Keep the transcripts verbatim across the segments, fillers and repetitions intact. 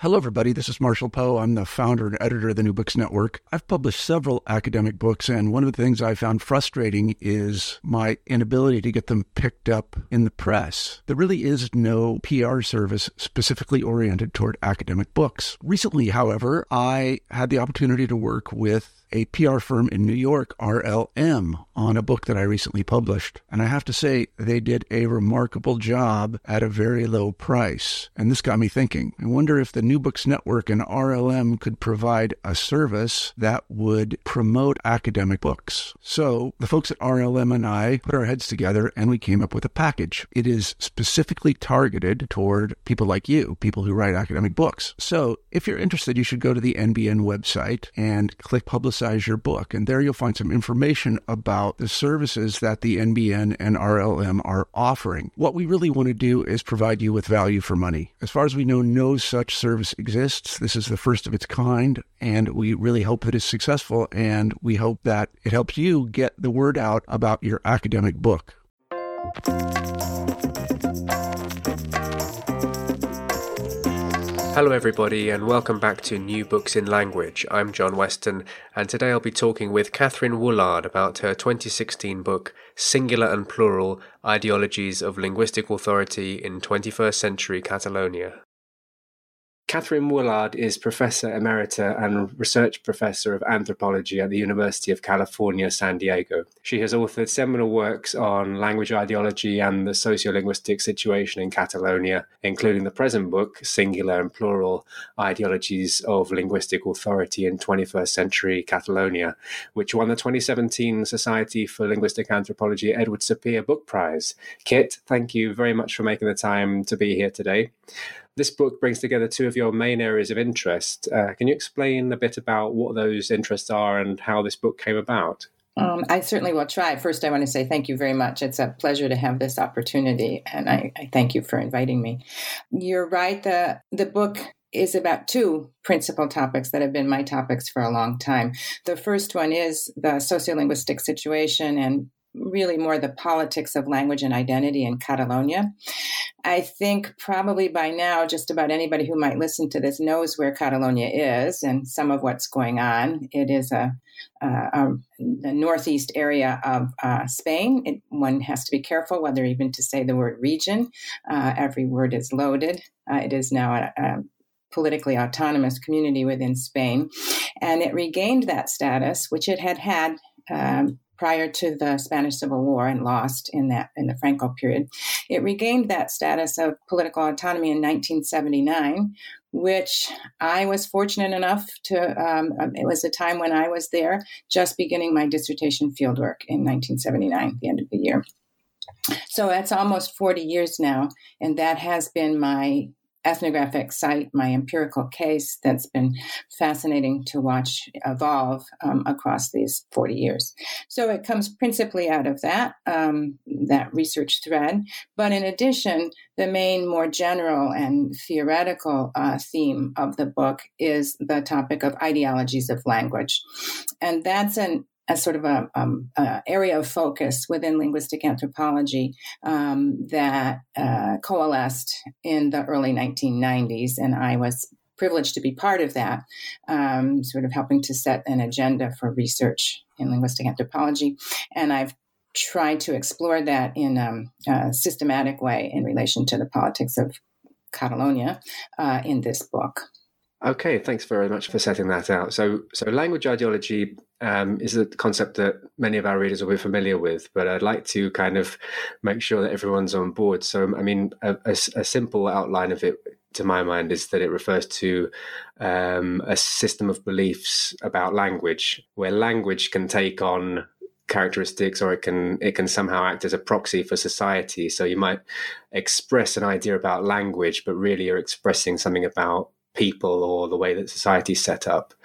Hello, everybody. This is Marshall Poe. I'm the founder and editor of the New Books Network. I've published several academic books, and one of the things I found frustrating is my inability to get them picked up in the press. There really is no P R service specifically oriented toward academic books. Recently, however, I had the opportunity to work with a P R firm in New York, R L M, on a book that I recently published. And I have to say, they did a remarkable job at a very low price. And this got me thinking. I wonder if the New Books Network and R L M could provide a service that would promote academic books. So the folks at R L M and I put our heads together and we came up with a package. It is specifically targeted toward people like you, people who write academic books. So if you're interested, you should go to the N B N website and click Publicize your book. And there you'll find some information about the services that the N B N and R L M are offering. What we really want to do is provide you with value for money. As far as we know, no such service exists. This is the first of its kind, and we really hope that it's successful, and we hope that it helps you get the word out about your academic book. Hello everybody and welcome back to New Books in Language. I'm John Weston and today I'll be talking with Catherine Woolard about her twenty sixteen book Singular and Plural: Ideologies of Linguistic Authority in twenty-first Century Catalonia. Catherine Woolard is Professor Emerita and Research Professor of Anthropology at the University of California, San Diego. She has authored seminal works on language ideology and the sociolinguistic situation in Catalonia, including the present book, Singular and Plural: Ideologies of Linguistic Authority in twenty-first Century Catalonia, which won the twenty seventeen Society for Linguistic Anthropology Edward Sapir Book Prize. Kit, thank you very much for making the time to be here today. This book brings together two of your main areas of interest. Uh, can you explain a bit about what those interests are and how this book came about? Um, I certainly will try. First, I want to say thank you very much. It's a pleasure to have this opportunity, and I, I thank you for inviting me. You're right. The, the book is about two principal topics that have been my topics for a long time. The first one is the sociolinguistic situation and really more the politics of language and identity in Catalonia. I think probably by now, just about anybody who might listen to this knows where Catalonia is and some of what's going on. It is a, a, a the northeast area of uh, Spain. It, one has to be careful whether even to say the word region. Uh, every word is loaded. Uh, it is now a, a politically autonomous community within Spain. And it regained that status, which it had had um, prior to the Spanish Civil War and lost in that in the Franco period. It regained that status of political autonomy in nineteen seventy-nine, which I was fortunate enough to, um, it was a time when I was there just beginning my dissertation fieldwork in nineteen seventy-nine, the end of the year. So that's almost forty years now, and that has been my ethnographic site, my empirical case that's been fascinating to watch evolve um, across these forty years. So it comes principally out of that, um, that research thread. But in addition, the main more general and theoretical uh, theme of the book is the topic of ideologies of language. And that's an a sort of a um, uh, area of focus within linguistic anthropology um, that uh, coalesced in the early nineteen nineties. And I was privileged to be part of that, um, sort of helping to set an agenda for research in linguistic anthropology. And I've tried to explore that in um, a systematic way in relation to the politics of Catalonia uh, in this book. Okay, thanks very much for setting that out. So, so language ideology um, is a concept that many of our readers will be familiar with, but I'd like to kind of make sure that everyone's on board. So, I mean, a, a, a simple outline of it, to my mind, is that it refers to um, a system of beliefs about language, where language can take on characteristics, or it can it can somehow act as a proxy for society. So you might express an idea about language, but really you're expressing something about people or the way that society is set up.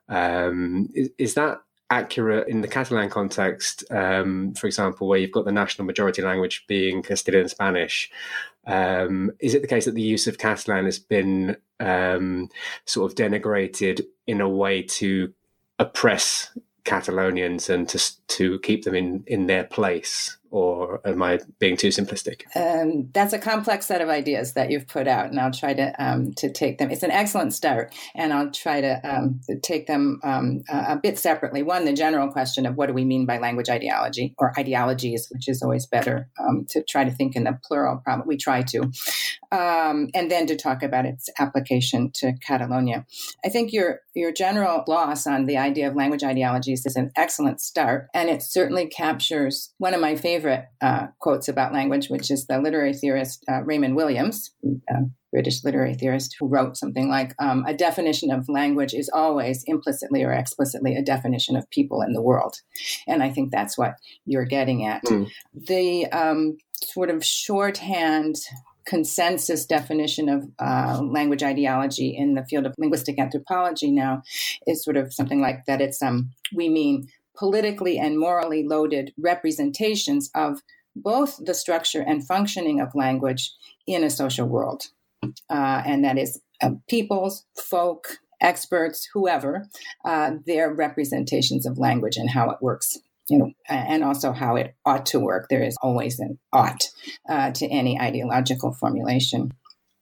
Um, is, is that accurate in the Catalan context, um, for example, where you've got the national majority language being Castilian Spanish? Um, is it the case that the use of Catalan has been um, sort of denigrated in a way to oppress Catalonians and to to keep them in, in their place? or am I being too simplistic? Um, that's a complex set of ideas that you've put out, and I'll try to um, to take them. It's an excellent start, and I'll try to um, take them um, a, a bit separately. One, the general question of what do we mean by language ideology or ideologies, which is always better um, to try to think in the plural. Probably we try to, um, and then to talk about its application to Catalonia. I think your your general gloss on the idea of language ideologies is an excellent start, and it certainly captures one of my favorite uh, quotes about language, which is the literary theorist uh, Raymond Williams, a British literary theorist, who wrote something like, um, a definition of language is always implicitly or explicitly a definition of people in the world. And I think that's what you're getting at. Mm. The um, sort of shorthand consensus definition of uh, language ideology in the field of linguistic anthropology now is sort of something like that. It's um, we mean politically and morally loaded representations of both the structure and functioning of language in a social world. Uh, and that is uh, peoples, folk, experts, whoever, uh, their representations of language and how it works. You know, and also how it ought to work. There is always an ought uh, to any ideological formulation.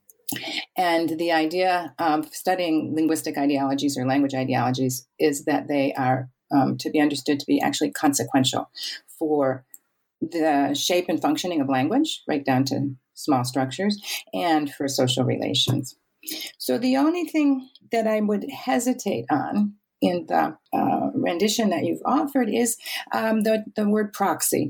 And the idea of studying linguistic ideologies or language ideologies is that they are um, to be understood to be actually consequential for the shape and functioning of language, right down to small structures, and for social relations. So the only thing that I would hesitate on in the uh, rendition that you've offered is um, the, the word proxy,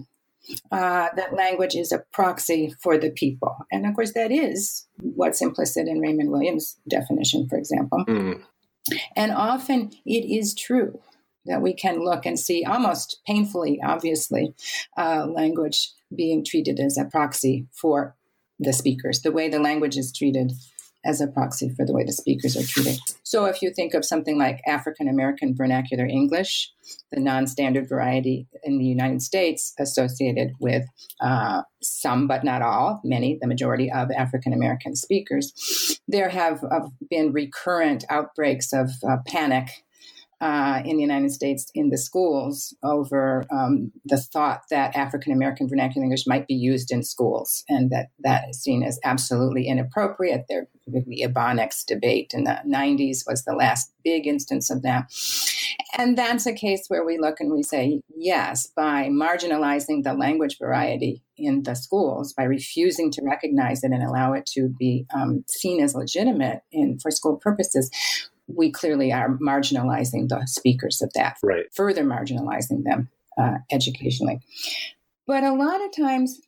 uh, that language is a proxy for the people. And of course, that is what's implicit in Raymond Williams' definition, for example. Mm. And often it is true that we can look and see almost painfully, obviously, uh, language being treated as a proxy for the speakers, the way the language is treated as a proxy for the way the speakers are treated. So if you think of something like African American vernacular English, the non-standard variety in the United States associated with uh, some, but not all, many, the majority of African American speakers, there have uh, been recurrent outbreaks of uh, panic Uh, in the United States in the schools over um, the thought that African-American vernacular English might be used in schools, and that that is seen as absolutely inappropriate. There, the Ebonics debate in the nineties was the last big instance of that. And that's a case where we look and we say, yes, by marginalizing the language variety in the schools, by refusing to recognize it and allow it to be um, seen as legitimate in for school purposes, we clearly are marginalizing the speakers of that, right. Further marginalizing them uh, educationally. But a lot of times,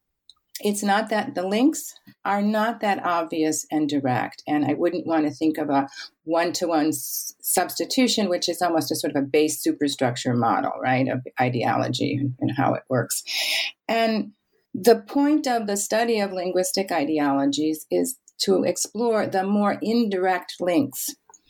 it's not that the links are not that obvious and direct. And I wouldn't want to think of a one-to-one s- substitution, which is almost a sort of a base superstructure model, right, of ideology and, and how it works. And the point of the study of linguistic ideologies is to explore the more indirect links,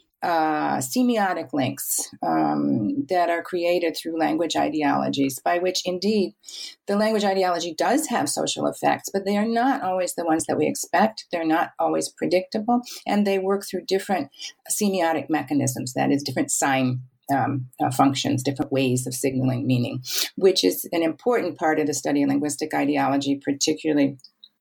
Uh, semiotic links um, that are created through language ideologies, by which indeed the language ideology does have social effects, but they are not always the ones that we expect. They're not always predictable, and they work through different semiotic mechanisms, that is, different sign um, uh, functions, different ways of signaling meaning, which is an important part of the study of linguistic ideology, particularly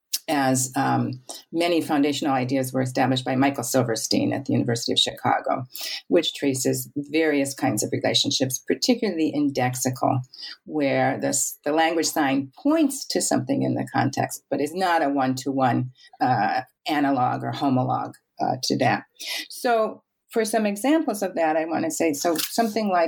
as um, many foundational ideas were established by Michael Silverstein at the University of Chicago, which traces various kinds of relationships, particularly indexical, where this, the language sign points to something in the context, but is not a one-to-one uh, analog or homolog uh, to that. So for some examples of that, I want to say, so something like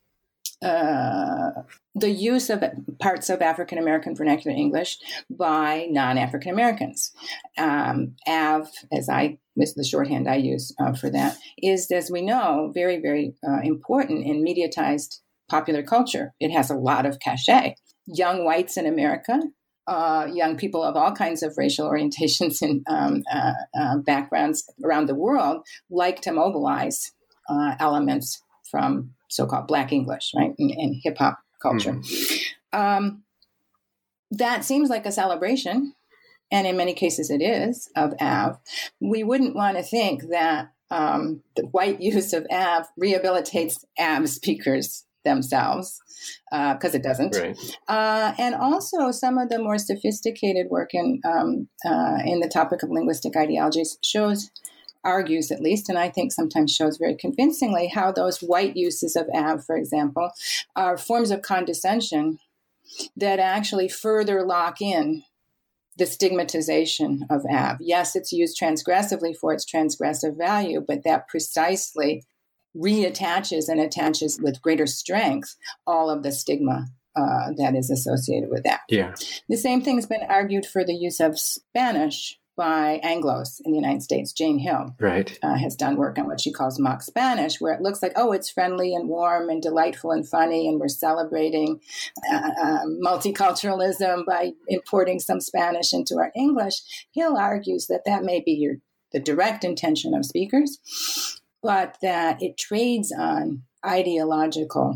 Uh, the use of parts of African American vernacular English by non-African Americans. Um, A V, as I is the shorthand I use uh, for that, is, as we know, very, very uh, important in mediatized popular culture. It has a lot of cachet. Young whites in America, uh, young people of all kinds of racial orientations and um, uh, uh, backgrounds around the world like to mobilize uh, elements from so-called Black English, right, and, and hip-hop culture. Mm-hmm. Um, that seems like a celebration, and in many cases it is, of A V. We wouldn't want to think that um, the white use of A V rehabilitates A V speakers themselves, because uh, it doesn't. Right. Uh, and also some of the more sophisticated work in um, uh, in the topic of linguistic ideologies shows, argues at least, and I think sometimes shows very convincingly, how those white uses of av, for example, are forms of condescension that actually further lock in the stigmatization of av. Yes, it's used transgressively for its transgressive value, but that precisely reattaches and attaches with greater strength all of the stigma uh, that is associated with that. Yeah. The same thing has been argued for the use of Spanish by Anglos in the United States. Jane Hill right. uh, has done work on what she calls mock Spanish, where it looks like, oh, it's friendly and warm and delightful and funny, and we're celebrating uh, uh, multiculturalism by importing some Spanish into our English. Hill argues that that may be your, the direct intention of speakers, but that it trades on ideological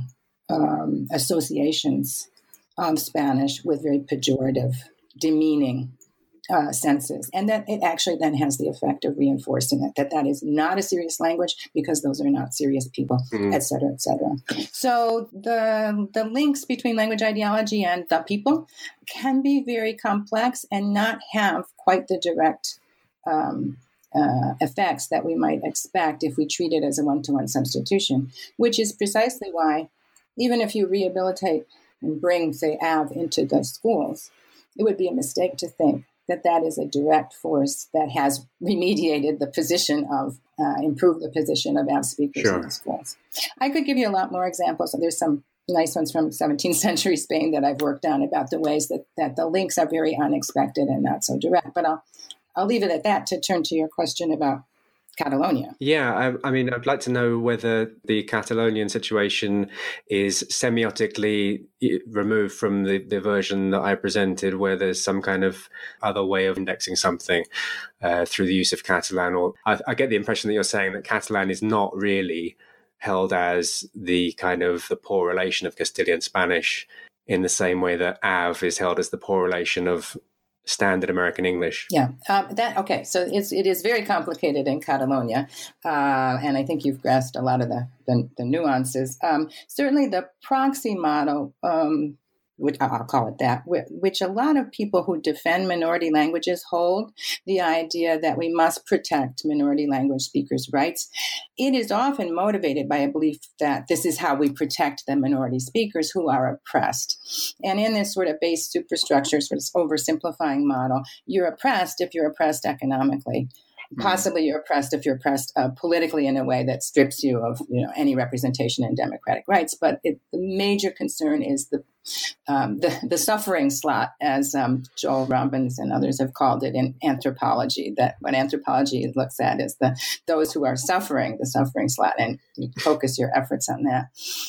um, associations of Spanish with very pejorative, demeaning Uh, senses, and that it actually then has the effect of reinforcing it, that that is not a serious language because those are not serious people, mm-hmm. et cetera, et cetera. So the the links between language ideology and the people can be very complex and not have quite the direct um, uh, effects that we might expect if we treat it as a one-to-one substitution, which is precisely why, even if you rehabilitate and bring, say, av into the schools, it would be a mistake to think that that is a direct force that has remediated the position of, uh, improved the position of av speakers sure. in the schools. I could give you a lot more examples. There's some nice ones from seventeenth century Spain that I've worked on about the ways that, that the links are very unexpected and not so direct. But I'll, I'll leave it at that to turn to your question about Catalonia. Yeah, I, I mean, I'd like to know whether the Catalonian situation is semiotically removed from the, the version that I presented, where there's some kind of other way of indexing something uh, through the use of Catalan. Or I, I get the impression that you're saying that Catalan is not really held as the kind of the poor relation of Castilian Spanish in the same way that av is held as the poor relation of standard American English. Yeah, um, that okay. So it's it is very complicated in Catalonia, uh, and I think you've grasped a lot of the the, the nuances. Um, certainly, the proxy model, um, which I'll call it that, which a lot of people who defend minority languages hold, the idea that we must protect minority language speakers' rights. It is often motivated by a belief that this is how we protect the minority speakers who are oppressed. And in this sort of base superstructure, sort of oversimplifying model, you're oppressed if you're oppressed economically. Possibly you're oppressed if you're oppressed uh, politically in a way that strips you of, you know, any representation in democratic rights. But it, the major concern is the um, the, the suffering slot, as um, Joel Robbins and others have called it in anthropology. That what anthropology looks at is the those who are suffering, the suffering slot, and you focus your efforts on that.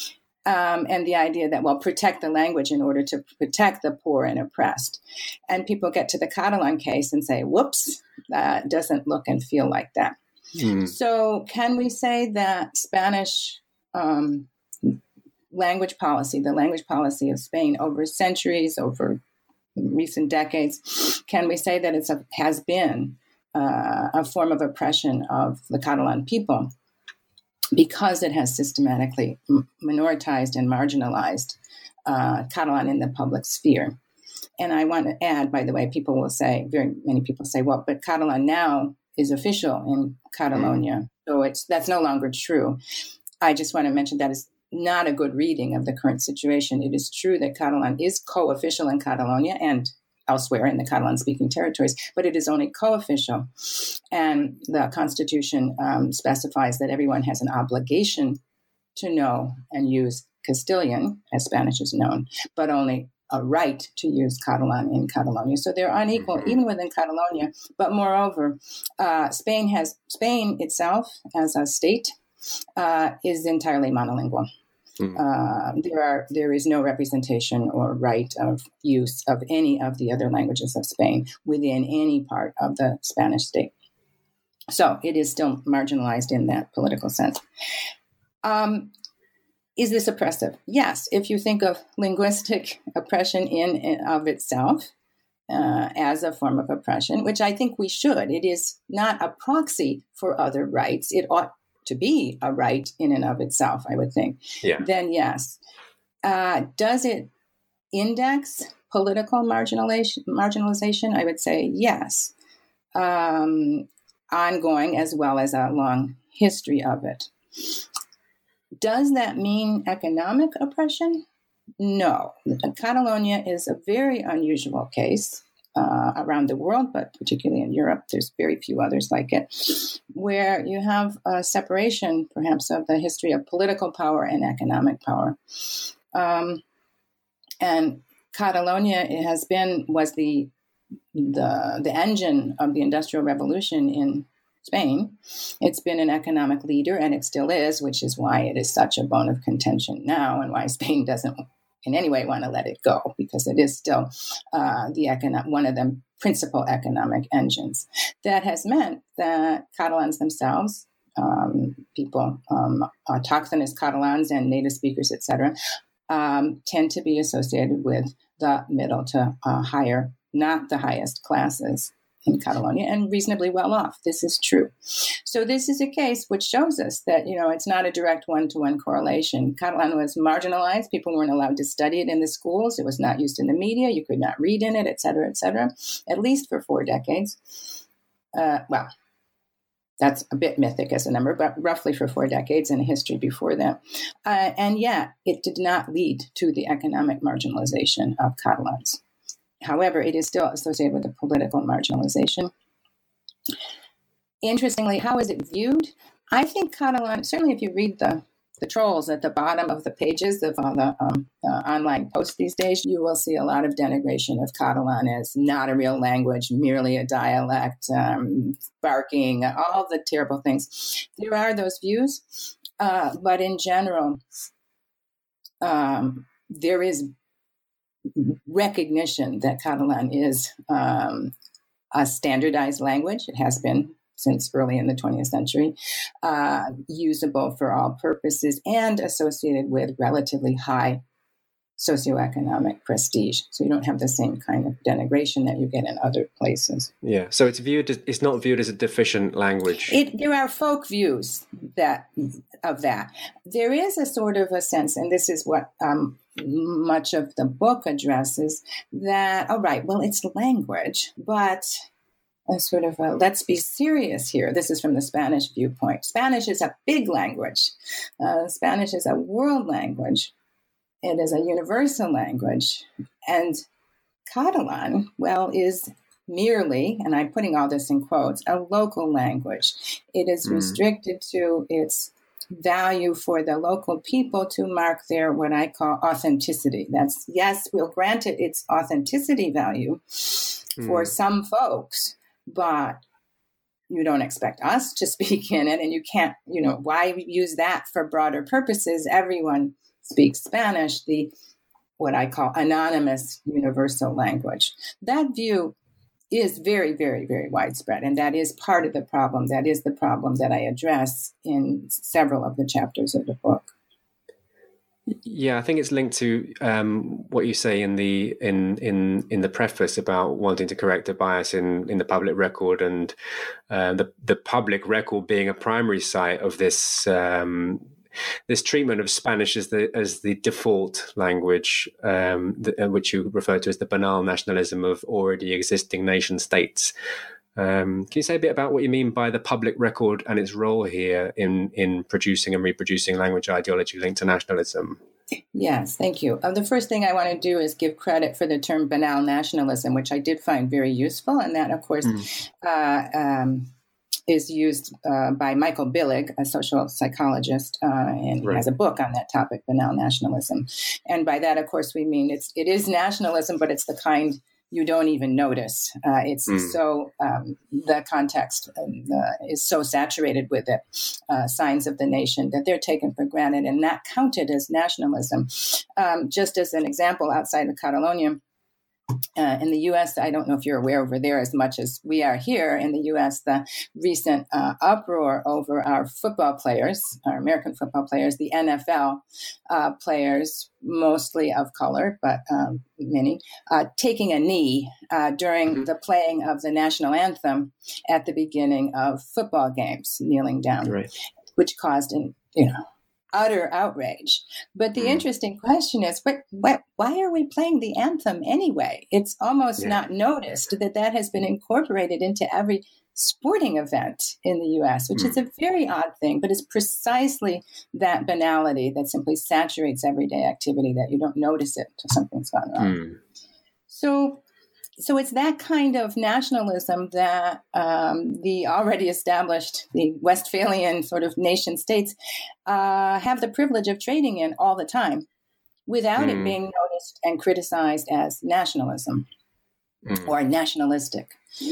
Um, and the idea that, well, protect the language in order to protect the poor and oppressed. And people get to the Catalan case and say, whoops, that doesn't look and feel like that. Mm. So can we say that Spanish um, language policy, the language policy of Spain over centuries, over recent decades, can we say that it has been uh, a form of oppression of the Catalan people? Because it has systematically minoritized and marginalized uh, Catalan in the public sphere. And I want to add, by the way, people will say, very many people say, well, but Catalan now is official in Catalonia. Mm. So it's that's no longer true. I just want to mention that is not a good reading of the current situation. It is true that Catalan is co-official in Catalonia and elsewhere in the Catalan-speaking territories, but it is only co-official. And the Constitution um, specifies that everyone has an obligation to know and use Castilian, as Spanish is known, but only a right to use Catalan in Catalonia. So they're unequal, even within Catalonia. But moreover, uh, Spain has Spain itself, as a state, uh, is entirely monolingual. Mm. Uh, there are there is no representation or right of use of any of the other languages of Spain within any part of the Spanish state. So it is still marginalized in that political sense. Um, is this oppressive? Yes. If you think of linguistic oppression in and of itself uh, as a form of oppression, which I think we should, it is not a proxy for other rights. It ought to be a right in and of itself, I would think, yeah. then yes. Uh, does it index political marginalization? Marginalization? I would say yes. Um, ongoing as well as a long history of it. Does that mean economic oppression? No. Catalonia is a very unusual case uh, around the world, but particularly in Europe. There's very few others like it, where you have a separation, perhaps, of the history of political power and economic power. Um, and Catalonia has been, was the, the, the engine of the Industrial Revolution in Spain. It's been an economic leader, and it still is, which is why it is such a bone of contention now, and why Spain doesn't in any way want to let it go, because it is still uh, the econo- one of the principal economic engines. That has meant that Catalans themselves, um, people, um, autochthonous Catalans and native speakers, et cetera, um, tend to be associated with the middle to uh, higher, not the highest classes in Catalonia, and reasonably well off. This is true. So this is a case which shows us that, you know, it's not a direct one-to-one correlation. Catalan was marginalized. People weren't allowed to study it in the schools. It was not used in the media. You could not read in it, et cetera, et cetera, at least for four decades. Uh, well, that's a bit mythic as a number, but roughly for four decades and a history before that. Uh, and yet, it did not lead to the economic marginalization of Catalans. However, it is still associated with the political marginalization. Interestingly, how is it viewed? I think Catalan, certainly if you read the, the trolls at the bottom of the pages of all the um, uh, online posts these days, you will see a lot of denigration of Catalan as not a real language, merely a dialect, um, barking, all the terrible things. There are those views, uh, but in general, um, there is recognition that Catalan is um, a standardized language. It has been since early in the twentieth century, uh, usable for all purposes and associated with relatively high socioeconomic prestige. So you don't have the same kind of denigration that you get in other places. Yeah. So it's viewed as, it's not viewed as a deficient language. It, there are folk views that of that. There is a sort of a sense, and this is what um, much of the book addresses, that, all right, well, it's language, but a sort of a, let's be serious here. This is from the Spanish viewpoint. Spanish is a big language. Uh, Spanish is a world language. It is a universal language. And Catalan, well, is merely, and I'm putting all this in quotes, a local language. It is mm. restricted to its value for the local people to mark their, what I call, authenticity. That's, yes, we'll grant it its authenticity value mm. for some folks, but you don't expect us to speak in it, and you can't, you know, why use that for broader purposes? Everyone speaks Spanish, the what I call anonymous universal language. That view is very, very, very widespread, and that is part of the problem. That is the problem that I address in several of the chapters of the book. Yeah, I think it's linked to um, what you say in the in in in the preface about wanting to correct a bias in, in the public record, and uh, the the public record being a primary site of this um, this treatment of Spanish as the as the default language, um, the, which you refer to as the banal nationalism of already existing nation states. Um, can you say a bit about what you mean by the public record and its role here in, in producing and reproducing language ideology linked to nationalism? Yes, thank you. Uh, the first thing I want to do is give credit for the term banal nationalism, which I did find very useful. And that, of course, mm. uh, um, is used uh, by Michael Billig, a social psychologist, uh, and he right. has a book on that topic, banal nationalism. And by that, of course, we mean it's it is nationalism, but it's the kind you don't even notice. Uh, it's mm. so, um, the context uh, is so saturated with it, uh, signs of the nation, that they're taken for granted and not counted as nationalism. Um, just as an example, outside of Catalonia, Uh, in the U S, I don't know if you're aware over there as much as we are here. In the U S, the recent uh, uproar over our football players, our American football players, the N F L uh, players, mostly of color, but um, many, uh, taking a knee uh, during mm-hmm. the playing of the national anthem at the beginning of football games, kneeling down. Right. which caused an, you know, utter outrage. But the mm. interesting question is, what, what, why are we playing the anthem anyway? It's almost yeah. not noticed that that has been incorporated into every sporting event in the U S, which mm. is a very odd thing, but it's precisely that banality that simply saturates everyday activity that you don't notice it until something's gone wrong. Mm. So, so it's that kind of nationalism that um, the already established, the Westphalian sort of nation states uh, have the privilege of trading in all the time without mm. it being noticed and criticized as nationalism mm. or nationalistic.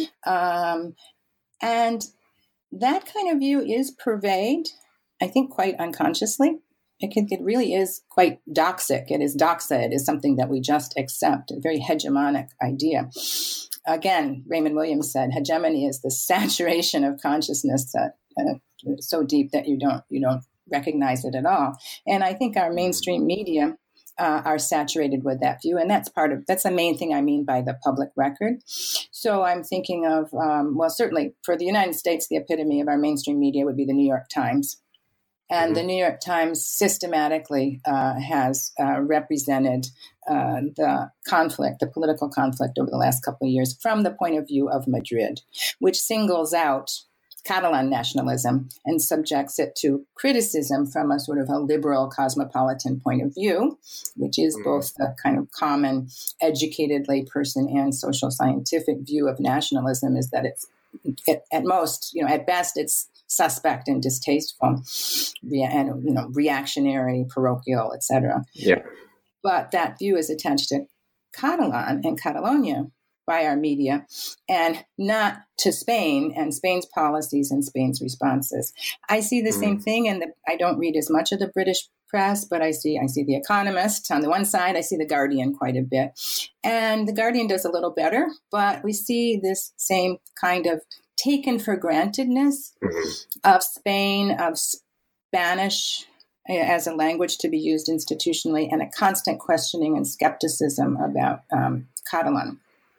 Um, And that kind of view is pervade, I think, quite unconsciously. It, can, it really is quite doxic. It is doxa. It is something that we just accept, a very hegemonic idea. Again, Raymond Williams said, hegemony is the saturation of consciousness that uh, so deep that you don't you don't recognize it at all. And I think our mainstream media Uh, are saturated with that view. And that's part of, that's the main thing I mean by the public record. So I'm thinking of, um, well, certainly for the United States, the epitome of our mainstream media would be the New York Times. And mm-hmm. the New York Times systematically uh, has uh, represented uh, the conflict, the political conflict over the last couple of years from the point of view of Madrid, which singles out Catalan nationalism and subjects it to criticism from a sort of a liberal cosmopolitan point of view, which is mm. both the kind of common educated layperson and social scientific view of nationalism, is that it's at, at most, you know, at best, it's suspect and distasteful, and, you know, reactionary, parochial, et cetera. Yeah. But that view is attached to Catalan and Catalonia by our media, and not to Spain and Spain's policies and Spain's responses. I see the mm. same thing, and I don't read as much of the British press, but I see I see The Economist on the one side. I see The Guardian quite a bit, and The Guardian does a little better. But we see this same kind of taken for grantedness mm. of Spain, of Spanish as a language to be used institutionally, and a constant questioning and skepticism about um, Catalan.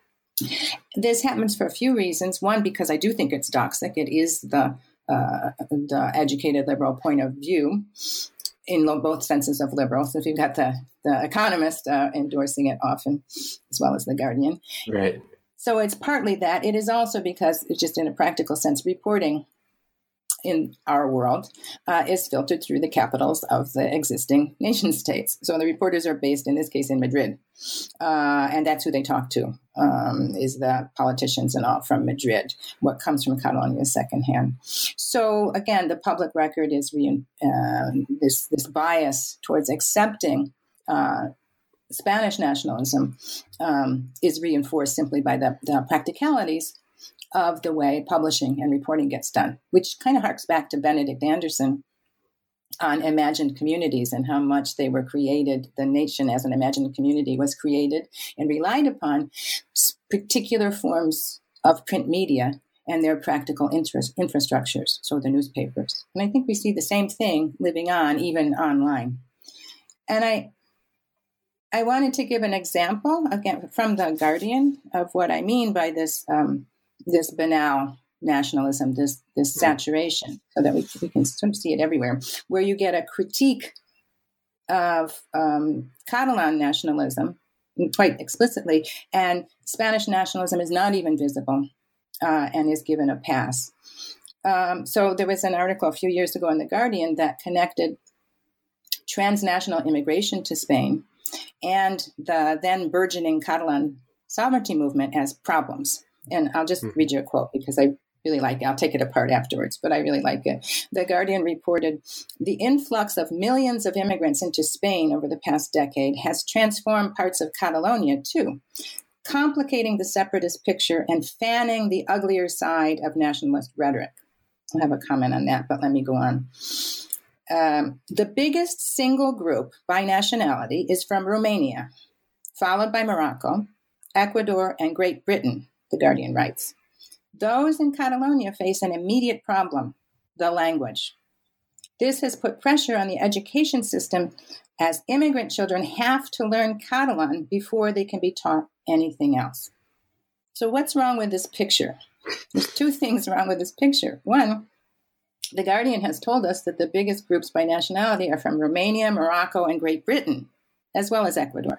This happens for a few reasons. One, because I do think it's doxic. It is the, uh, the educated liberal point of view in both senses of liberal. So if you've got the, the Economist uh, endorsing it often, as well as The Guardian. Right. So it's partly that. It is also because it's just in a practical sense, reporting in our world uh, is filtered through the capitals of the existing nation states. So the reporters are based, in this case, in Madrid. Uh, and that's who they talk to, um, is the politicians and all from Madrid. What comes from Catalonia is secondhand. So again, the public record is re- uh, this, this bias towards accepting uh, Spanish nationalism um, is reinforced simply by the, the practicalities of the way publishing and reporting gets done, which kind of harks back to Benedict Anderson on imagined communities and how much they were created. The nation as an imagined community was created and relied upon particular forms of print media and their practical interest, infrastructures, so the newspapers. And I think we see the same thing living on, even online. And I I wanted to give an example, again, from The Guardian of what I mean by this um, this banal nationalism, this this saturation, so that we, we can sort of see it everywhere, where you get a critique of um, Catalan nationalism quite explicitly, and Spanish nationalism is not even visible uh, and is given a pass. Um, so there was an article a few years ago in The Guardian that connected transnational immigration to Spain and the then burgeoning Catalan sovereignty movement as problems. And I'll just read you a quote because I really like it. I'll take it apart afterwards, but I really like it. The Guardian reported, the influx of millions of immigrants into Spain over the past decade has transformed parts of Catalonia too, complicating the separatist picture and fanning the uglier side of nationalist rhetoric. I'll have a comment on that, but let me go on. Um, the biggest single group by nationality is from Romania, followed by Morocco, Ecuador, and Great Britain, The Guardian writes. Those in Catalonia face an immediate problem, the language. This has put pressure on the education system as immigrant children have to learn Catalan before they can be taught anything else. So what's wrong with this picture? There's two things wrong with this picture. One, The Guardian has told us that the biggest groups by nationality are from Romania, Morocco, and Great Britain, as well as Ecuador.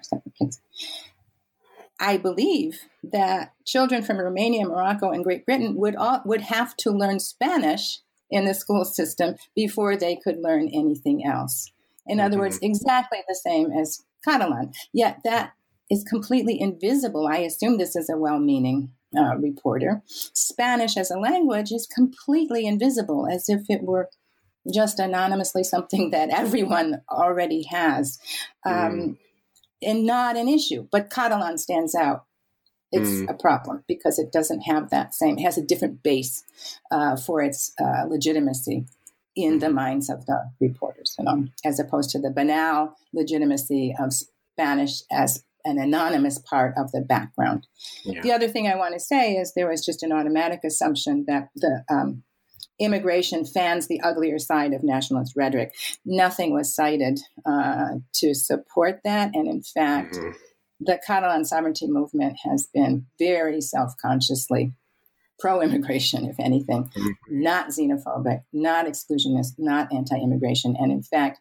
I believe that children from Romania, Morocco, and Great Britain would all, would have to learn Spanish in the school system before they could learn anything else. In mm-hmm. other words, exactly the same as Catalan. Yet that is completely invisible. I assume this is a well-meaning uh, reporter. Spanish as a language is completely invisible, as if it were just anonymously something that everyone already has, um, mm. and not an issue. But Catalan stands out. It's mm. a problem because it doesn't have that same, it has a different base uh, for its uh, legitimacy in the minds of the reporters, you know, as opposed to the banal legitimacy of Spanish as an anonymous part of the background. Yeah. The other thing I want to say is there was just an automatic assumption that the um, immigration fans the uglier side of nationalist rhetoric. Nothing was cited uh, to support that. And in fact, mm-hmm. the Catalan sovereignty movement has been very self-consciously pro-immigration, if anything, mm-hmm. not xenophobic, not exclusionist, not anti-immigration. And in fact,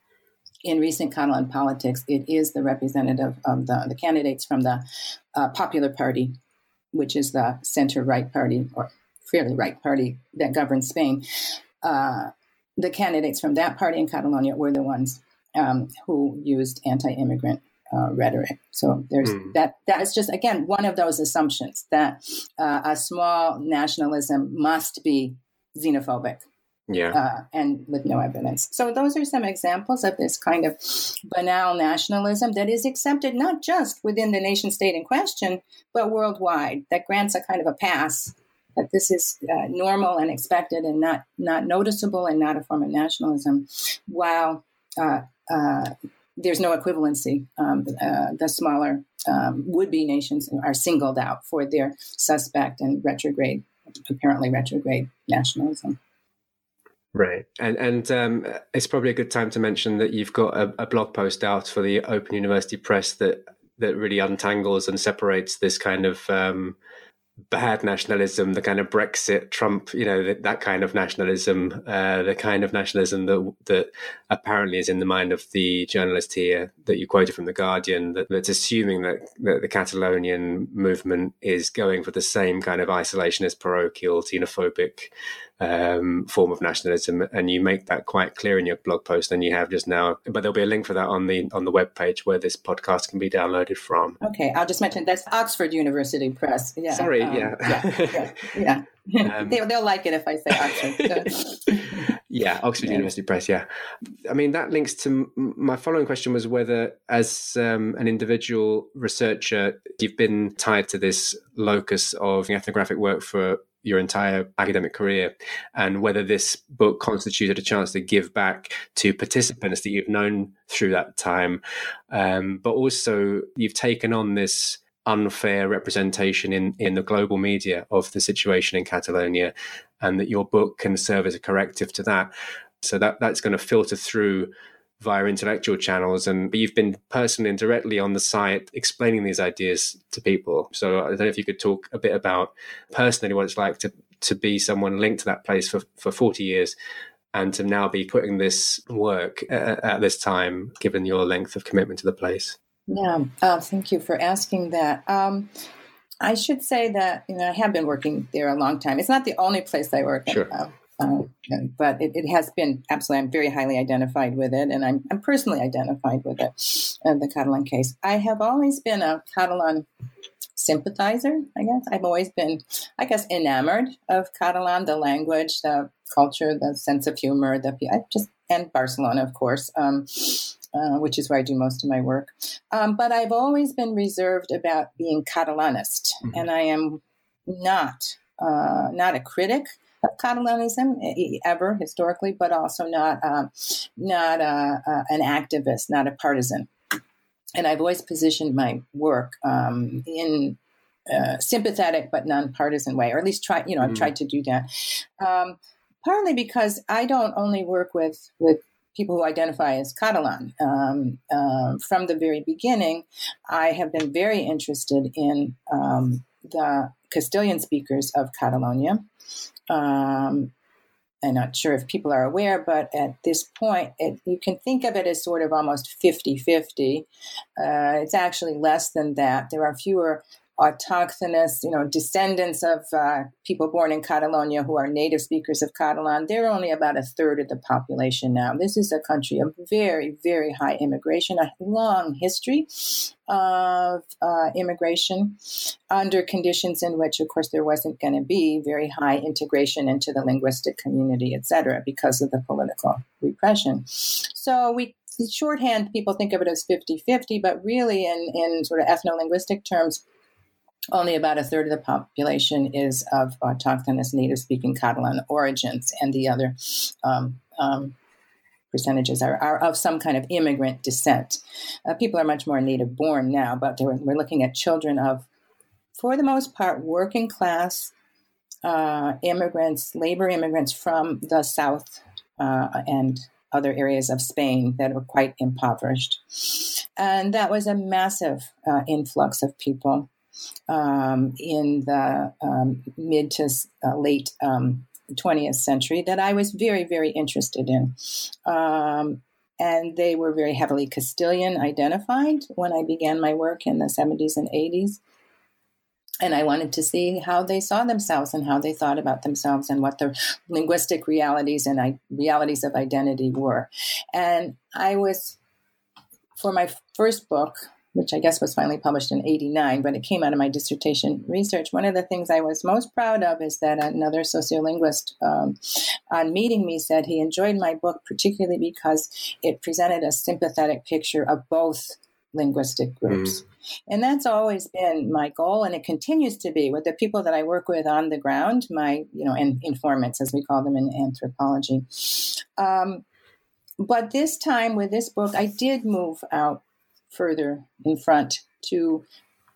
in recent Catalan politics, it is the representative of the, the candidates from the uh, Popular Party, which is the center-right party, or fairly right party that governs Spain. Uh, the candidates from that party in Catalonia were the ones um, who used anti-immigrant uh, rhetoric. So there's mm. that. That is just, again, one of those assumptions that uh, a small nationalism must be xenophobic. Yeah, uh, and with no evidence. So those are some examples of this kind of banal nationalism that is accepted not just within the nation state in question, but worldwide, that grants a kind of a pass that this is uh, normal and expected and not not noticeable and not a form of nationalism, while uh, uh, there's no equivalency. Um, uh, the smaller um, would-be nations are singled out for their suspect and retrograde, apparently retrograde nationalism. Right. And and um, it's probably a good time to mention that you've got a, a blog post out for the Open University Press that, that really untangles and separates this kind of um, bad nationalism, the kind of Brexit, Trump, you know, that, that kind of nationalism, uh, the kind of nationalism that that apparently is in the mind of the journalist here that you quoted from The Guardian, that, that's assuming that, that the Catalonian movement is going for the same kind of isolationist, parochial, xenophobic um, form of nationalism. And you make that quite clear in your blog post, and you have just now, but there'll be a link for that on the on the webpage where this podcast can be downloaded from. Okay, I'll just mention that's Oxford University Press. Yeah. Sorry, um, yeah. yeah. yeah, yeah. Um, they, they'll like it if I say Oxford. So. Yeah, Oxford yeah. University Press, yeah. I mean, that links to my following question was whether, as um, an individual researcher, you've been tied to this locus of ethnographic work for your entire academic career, and whether this book constituted a chance to give back to participants that you've known through that time. Um, but also, you've taken on this unfair representation in, in the global media of the situation in Catalonia, and that your book can serve as a corrective to that. So that that's going to filter through via intellectual channels, and you've been personally and directly on the site explaining these ideas to people. So I don't know if you could talk a bit about personally what it's like to to be someone linked to that place for, for forty years and to now be putting this work at, at this time, given your length of commitment to the place. Yeah, uh, thank you for asking that. Um, I should say that, you know, I have been working there a long time. It's not the only place I work sure. in. Uh, Uh, but it, it has been absolutely, I'm very highly identified with it, and I'm, I'm personally identified with it, uh, the Catalan case. I have always been a Catalan sympathizer, I guess. I've always been, I guess, enamored of Catalan, the language, the culture, the sense of humor, the I just and Barcelona, of course, um, uh, which is where I do most of my work. Um, but I've always been reserved about being Catalanist, mm-hmm. and I am not uh, not a critic of Catalanism ever historically, but also not uh, not uh, uh, an activist, not a partisan. And I've always positioned my work um, in a sympathetic but non-partisan way, or at least try. You know, I've mm. tried to do that. Um, partly because I don't only work with with people who identify as Catalan. Um, um, from the very beginning, I have been very interested in um, the Castilian speakers of Catalonia. Um, I'm not sure if people are aware, but at this point, it, you can think of it as sort of almost fifty-fifty. Uh, it's actually less than that. There are fewer autochthonous, you know, descendants of uh, people born in Catalonia who are native speakers of Catalan. They're only about a third of the population now. This is a country of very, very high immigration, a long history of uh, immigration under conditions in which, of course, there wasn't going to be very high integration into the linguistic community, et cetera, because of the political repression. So we shorthand, people think of it as fifty-fifty, but really in, in sort of ethno-linguistic terms, only about a third of the population is of autochthonous native-speaking Catalan origins, and the other um, um, percentages are, are of some kind of immigrant descent. Uh, people are much more native-born now, but we're, we're looking at children of, for the most part, working-class uh, immigrants, labor immigrants from the south uh, and other areas of Spain that were quite impoverished. And that was a massive uh, influx of people Um, in the um, mid to uh, late um, twentieth century that I was very, very interested in. Um, and they were very heavily Castilian identified when I began my work in the seventies and eighties. And I wanted to see how they saw themselves and how they thought about themselves and what their linguistic realities and I- realities of identity were. And I was, for my first book, which I guess was finally published in eighty-nine, but it came out of my dissertation research. One of the things I was most proud of is that another sociolinguist um, on meeting me said he enjoyed my book particularly because it presented a sympathetic picture of both linguistic groups. Mm. And that's always been my goal, and it continues to be with the people that I work with on the ground, my, you know, and informants, as we call them in anthropology. Um, but this time with this book, I did move out further in front to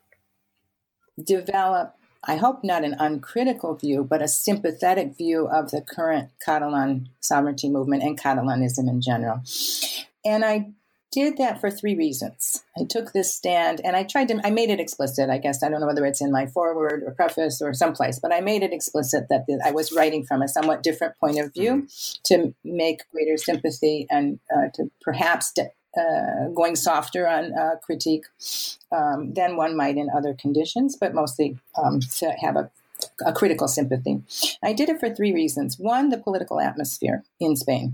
develop, I hope not an uncritical view, but a sympathetic view of the current Catalan sovereignty movement and Catalanism in general. And I did that for three reasons. I took this stand and I tried to, I made it explicit, I guess. I don't know whether it's in my foreword or preface or someplace, but I made it explicit that I was writing from a somewhat different point of view mm-hmm. to make greater sympathy and uh, to perhaps de- Uh, going softer on uh, critique um, than one might in other conditions, but mostly um, to have a, a critical sympathy. I did it for three reasons. One, the political atmosphere in Spain.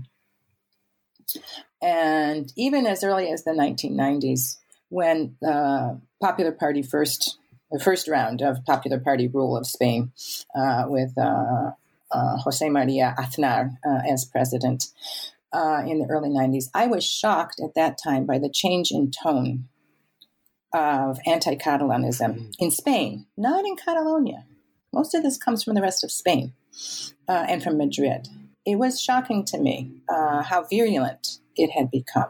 And even as early as the nineteen nineties, when the uh, Popular Party first, the first round of Popular Party rule of Spain uh, with uh, uh, José María Aznar uh, as president, Uh, in the early nineties, I was shocked at that time by the change in tone of anti-Catalanism mm. in Spain, not in Catalonia. Most of this comes from the rest of Spain uh, and from Madrid. It was shocking to me uh, how virulent it had become.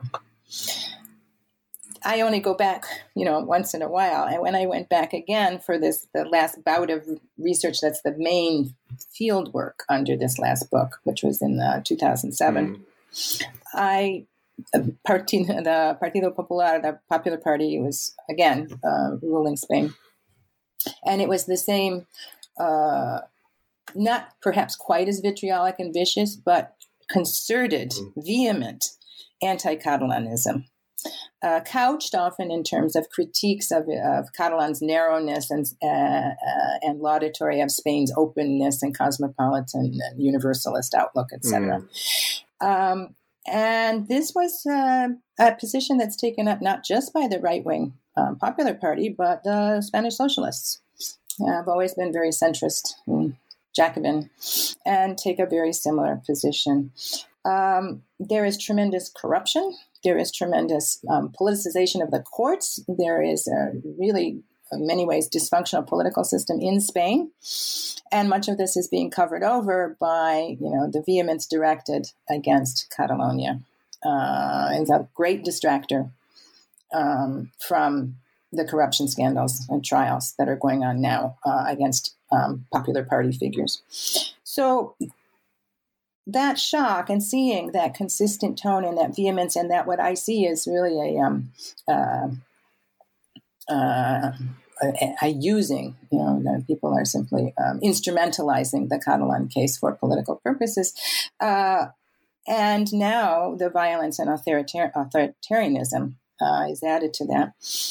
I only go back, you know, once in a while. And when I went back again for this, the last bout of research, that's the main field work under this last book, which was in uh, two thousand seven. Mm. I, Partido, the Partido Popular, the Popular Party, was, again, uh, ruling Spain. And it was the same, uh, not perhaps quite as vitriolic and vicious, but concerted, vehement anti-Catalanism, uh, couched often in terms of critiques of, of Catalan's narrowness and, uh, uh, and laudatory of Spain's openness and cosmopolitan and universalist outlook, et cetera. Mm. Um, and this was uh, a position that's taken up not just by the right-wing um, Popular Party, but the Spanish socialists. Have always been very centrist and Jacobin and take a very similar position. Um, there is tremendous corruption. There is tremendous um, politicization of the courts. There is a really, in many ways, dysfunctional political system in Spain. And much of this is being covered over by, you know, the vehemence directed against Catalonia. Uh, it's a great distractor um, from the corruption scandals and trials that are going on now uh, against um, Popular Party figures. So that shock and seeing that consistent tone and that vehemence and that what I see is really a um, uh, uh, uh, using, you know, people are simply um, instrumentalizing the Catalan case for political purposes. Uh, and now the violence and authoritar- authoritarianism uh, is added to that.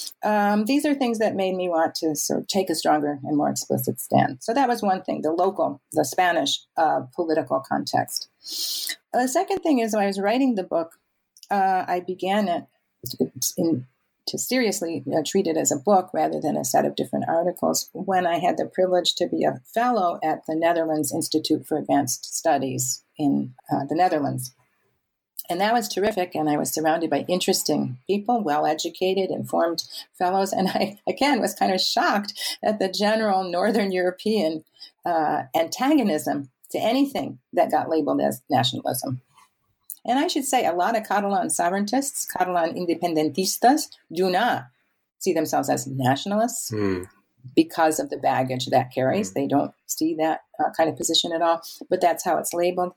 Um, these are things that made me want to sort of take a stronger and more explicit stand. So that was one thing, the local, the Spanish uh, political context. The second thing is when I was writing the book, uh, I began it in, to seriously uh, treat it as a book rather than a set of different articles when I had the privilege to be a fellow at the Netherlands Institute for Advanced Studies in uh, the Netherlands. And that was terrific, and I was surrounded by interesting people, well-educated, informed fellows, and I, again, was kind of shocked at the general Northern European uh, antagonism to anything that got labeled as nationalism. And I should say a lot of Catalan sovereigntists, Catalan independentistas, do not see themselves as nationalists mm. because of the baggage that carries. Mm. They don't see that uh, kind of position at all, but that's how it's labeled.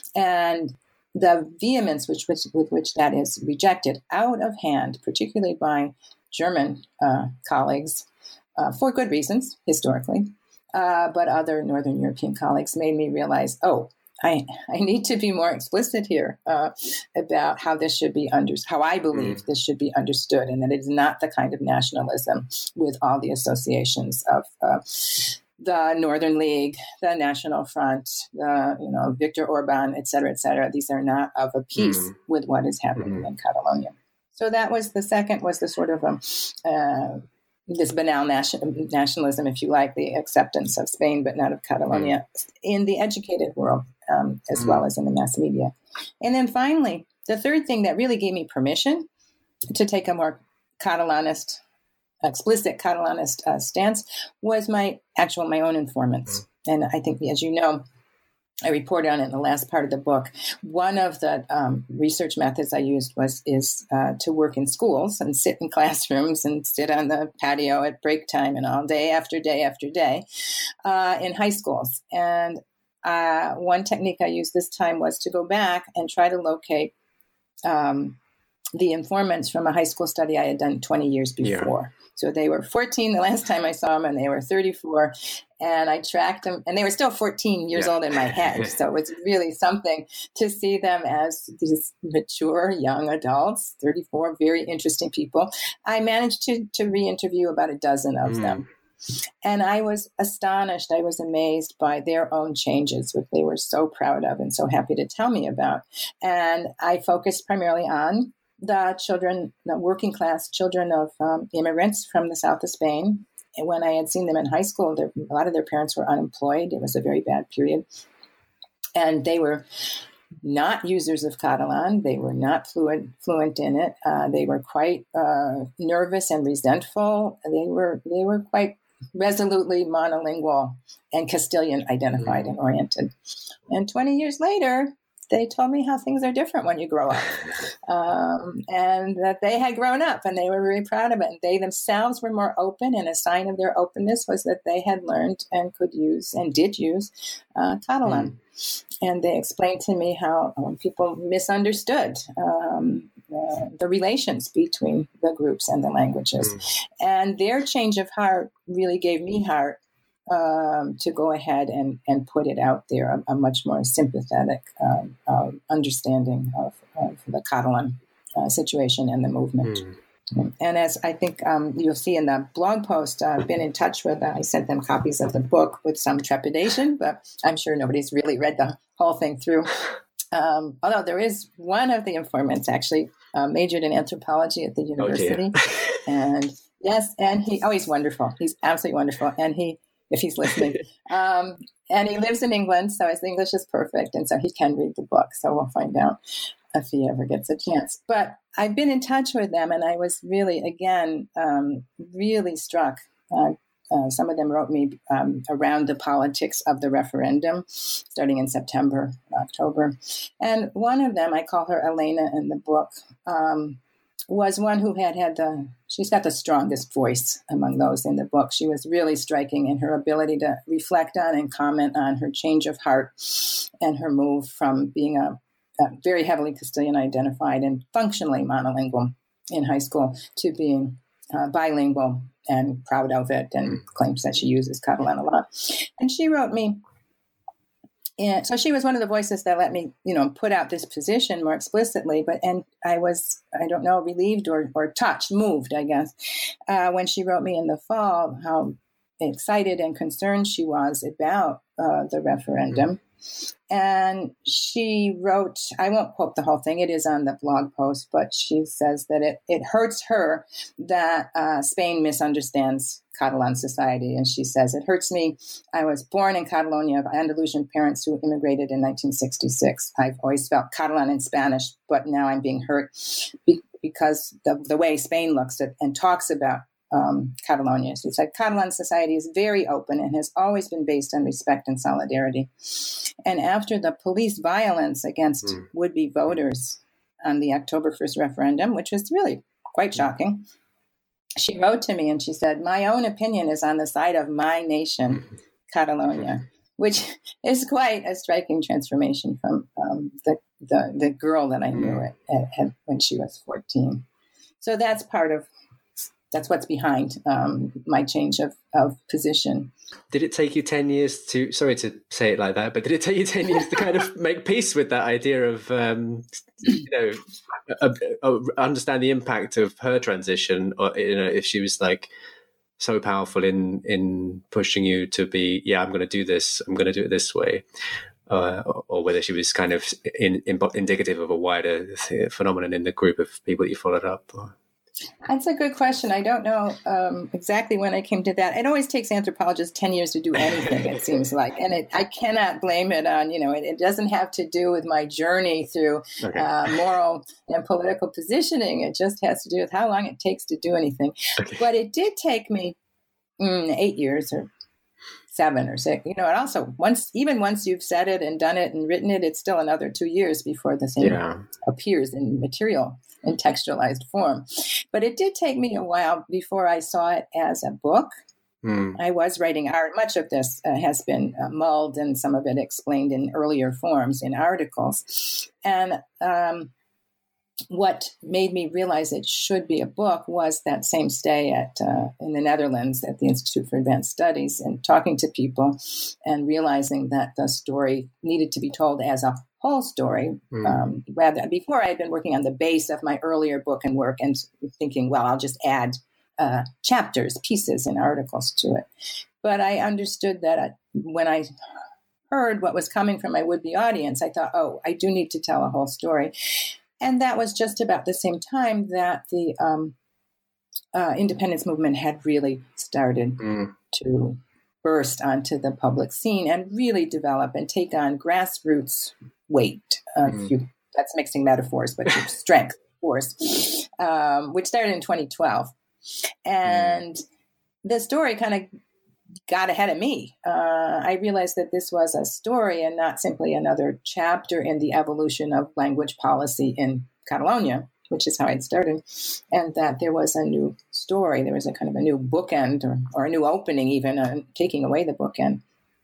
And the vehemence which, which, with which that is rejected out of hand, particularly by German uh, colleagues, uh, for good reasons, historically, uh, but other Northern European colleagues made me realize, oh, I, I need to be more explicit here uh, about how this should be under, how I believe mm. this should be understood, and that it is not the kind of nationalism with all the associations of uh, the Northern League, the National Front, the, you know, Viktor Orban, et cetera, et cetera. These are not of a piece mm. with what is happening mm. in Catalonia. So that was the second, was the sort of um, uh, this banal nation, nationalism, if you like, the acceptance of Spain, but not of Catalonia mm. in the educated world, um, as mm. well as in the mass media. And then finally, the third thing that really gave me permission to take a more Catalanist, explicit Catalanist uh, stance was my actual, my own informants. Mm. And I think, as you know, I report on it in the last part of the book. One of the um, research methods I used was is uh, to work in schools and sit in classrooms and sit on the patio at break time and all day after day after day uh, in high schools. And uh, one technique I used this time was to go back and try to locate um, the informants from a high school study I had done twenty years before. Yeah. So they were fourteen the last time I saw them, and they were thirty-four. And I tracked them, and they were still fourteen years yeah. old in my head. So it was really something to see them as these mature young adults, thirty-four, very interesting people. I managed to, to re-interview about a dozen of mm. them. And I was astonished. I was amazed by their own changes, which they were so proud of and so happy to tell me about. And I focused primarily on the children, the working class children of um, immigrants from the south of Spain. And when I had seen them in high school, a lot of their parents were unemployed. It was a very bad period. And they were not users of Catalan. They were not fluent fluent in it. Uh, they were quite uh, nervous and resentful. They were they were quite resolutely monolingual and Castilian identified mm. and oriented. And twenty years later, they told me how things are different when you grow up, um, and that they had grown up and they were very proud of it. And they themselves were more open, and a sign of their openness was that they had learned and could use and did use uh, Catalan. Mm. And they explained to me how um, people misunderstood um, uh, the relations between the groups and the languages. Mm. And their change of heart really gave me heart Um, to go ahead and, and put it out there, a, a much more sympathetic um, um, understanding of, of the Catalan uh, situation and the movement. Mm. And as I think um, you'll see in the blog post, uh, I've been in touch with, uh, I sent them copies of the book with some trepidation, but I'm sure nobody's really read the whole thing through. Um, although there is one of the informants actually uh, majored in anthropology at the university. Oh, and yes, and he, oh, he's wonderful. He's absolutely wonderful. And he, if he's listening. Um, and he lives in England, so his English is perfect, and so he can read the book. So we'll find out if he ever gets a chance. But I've been in touch with them, and I was really, again, um, really struck. Uh, uh, some of them wrote me um, around the politics of the referendum, starting in September, October. And one of them, I call her Elena in the book, um, was one who had had the, she's got the strongest voice among those in the book. She was really striking in her ability to reflect on and comment on her change of heart and her move from being a, a very heavily Castilian identified and functionally monolingual in high school to being uh, bilingual and proud of it, and claims that she uses Catalan a lot. And she wrote me. And so she was one of the voices that let me, you know, put out this position more explicitly. But and I was, I don't know, relieved or, or touched, moved, I guess, uh, when she wrote me in the fall how excited and concerned she was about uh, the referendum. And she wrote, I won't quote the whole thing, it is on the blog post, but she says that it, it hurts her that uh, Spain misunderstands Catalan society. And she says, it hurts me. I was born in Catalonia of Andalusian parents who immigrated in nineteen sixty-six. I've always felt Catalan and Spanish, but now I'm being hurt be- because the, the way Spain looks at and talks about Um, Catalonia. It's like Catalan society is very open and has always been based on respect and solidarity. And after the police violence against mm. would-be voters on the October first referendum, which was really quite shocking, she wrote to me and she said, my own opinion is on the side of my nation, Catalonia, which is quite a striking transformation from um, the, the the girl that I knew at, at, at when she was fourteen. So that's part of That's what's behind um, my change of, of position. Did it take you ten years to, sorry to say it like that, but did it take you ten years to kind of make peace with that idea of, um, you know, uh, uh, understand the impact of her transition, or, you know, if she was like so powerful in, in pushing you to be, yeah, I'm going to do this, I'm going to do it this way, uh, or, or whether she was kind of in, in, indicative of a wider phenomenon in the group of people that you followed up? Or... That's a good question. I don't know um, exactly when I came to that. It always takes anthropologists ten years to do anything, it seems like. And it, I cannot blame it on, you know, it, it doesn't have to do with my journey through okay. uh, moral and political positioning. It just has to do with how long it takes to do anything. Okay. But it did take me mm, eight years or seven or six. You know, and also, once, even once you've said it and done it and written it, it's still another two years before the thing yeah. appears in material, in textualized form. But it did take me a while before I saw it as a book. Mm. I was writing art. Much of this uh, has been uh, mulled and some of it explained in earlier forms in articles. And um, what made me realize it should be a book was that same stay at uh, in the Netherlands at the Institute for Advanced Studies and talking to people and realizing that the story needed to be told as a whole story. Mm. Um, rather, before I had been working on the base of my earlier book and work and thinking, well, I'll just add uh, chapters, pieces, and articles to it. But I understood that I, when I heard what was coming from my would-be audience, I thought, oh, I do need to tell a whole story. And that was just about the same time that the um, uh, independence movement had really started mm. to burst onto the public scene and really develop and take on grassroots weight. Uh, mm. you, that's mixing metaphors, but strength, force, um, which started in twenty twelve. And mm. the story kind of got ahead of me. Uh, I realized that this was a story and not simply another chapter in the evolution of language policy in Catalonia, which is how I'd started, and that there was a new story. There was a kind of a new bookend or, or a new opening even, uh, taking away the bookend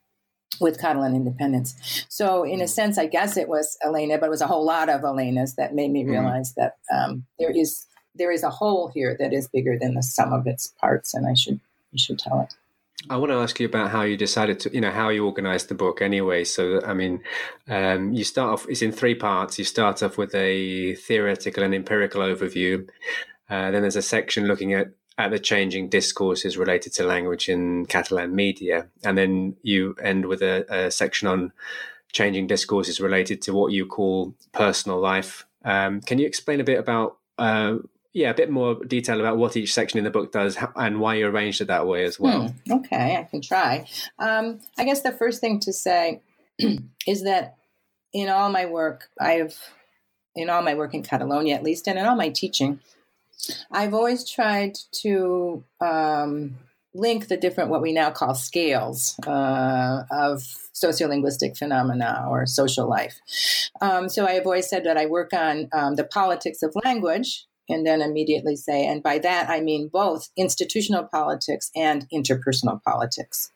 with Catalan independence. So in a sense, I guess it was Elena, but it was a whole lot of Elenas that made me realize mm-hmm. that um, there is there is a whole here that is bigger than the sum of its parts, and I should you should tell it. I want to ask you about how you decided to, you know, how you organized the book anyway. So, I mean, um, you start off, it's in three parts. You start off with a theoretical and empirical overview. Uh, then there's a section looking at, at the changing discourses related to language in Catalan media. And then you end with a, a section on changing discourses related to what you call personal life. Um, can you explain a bit about uh, Yeah, a bit more detail about what each section in the book does and why you arranged it that way as well. Hmm, okay, I can try. Um, I guess the first thing to say is that in all my work, I've, in all my work in Catalonia at least, and in all my teaching, I've always tried to um, link the different, what we now call scales uh, of sociolinguistic phenomena or social life. Um, so I have always said that I work on um, the politics of language, and then immediately say, and by that I mean both institutional politics and interpersonal politics.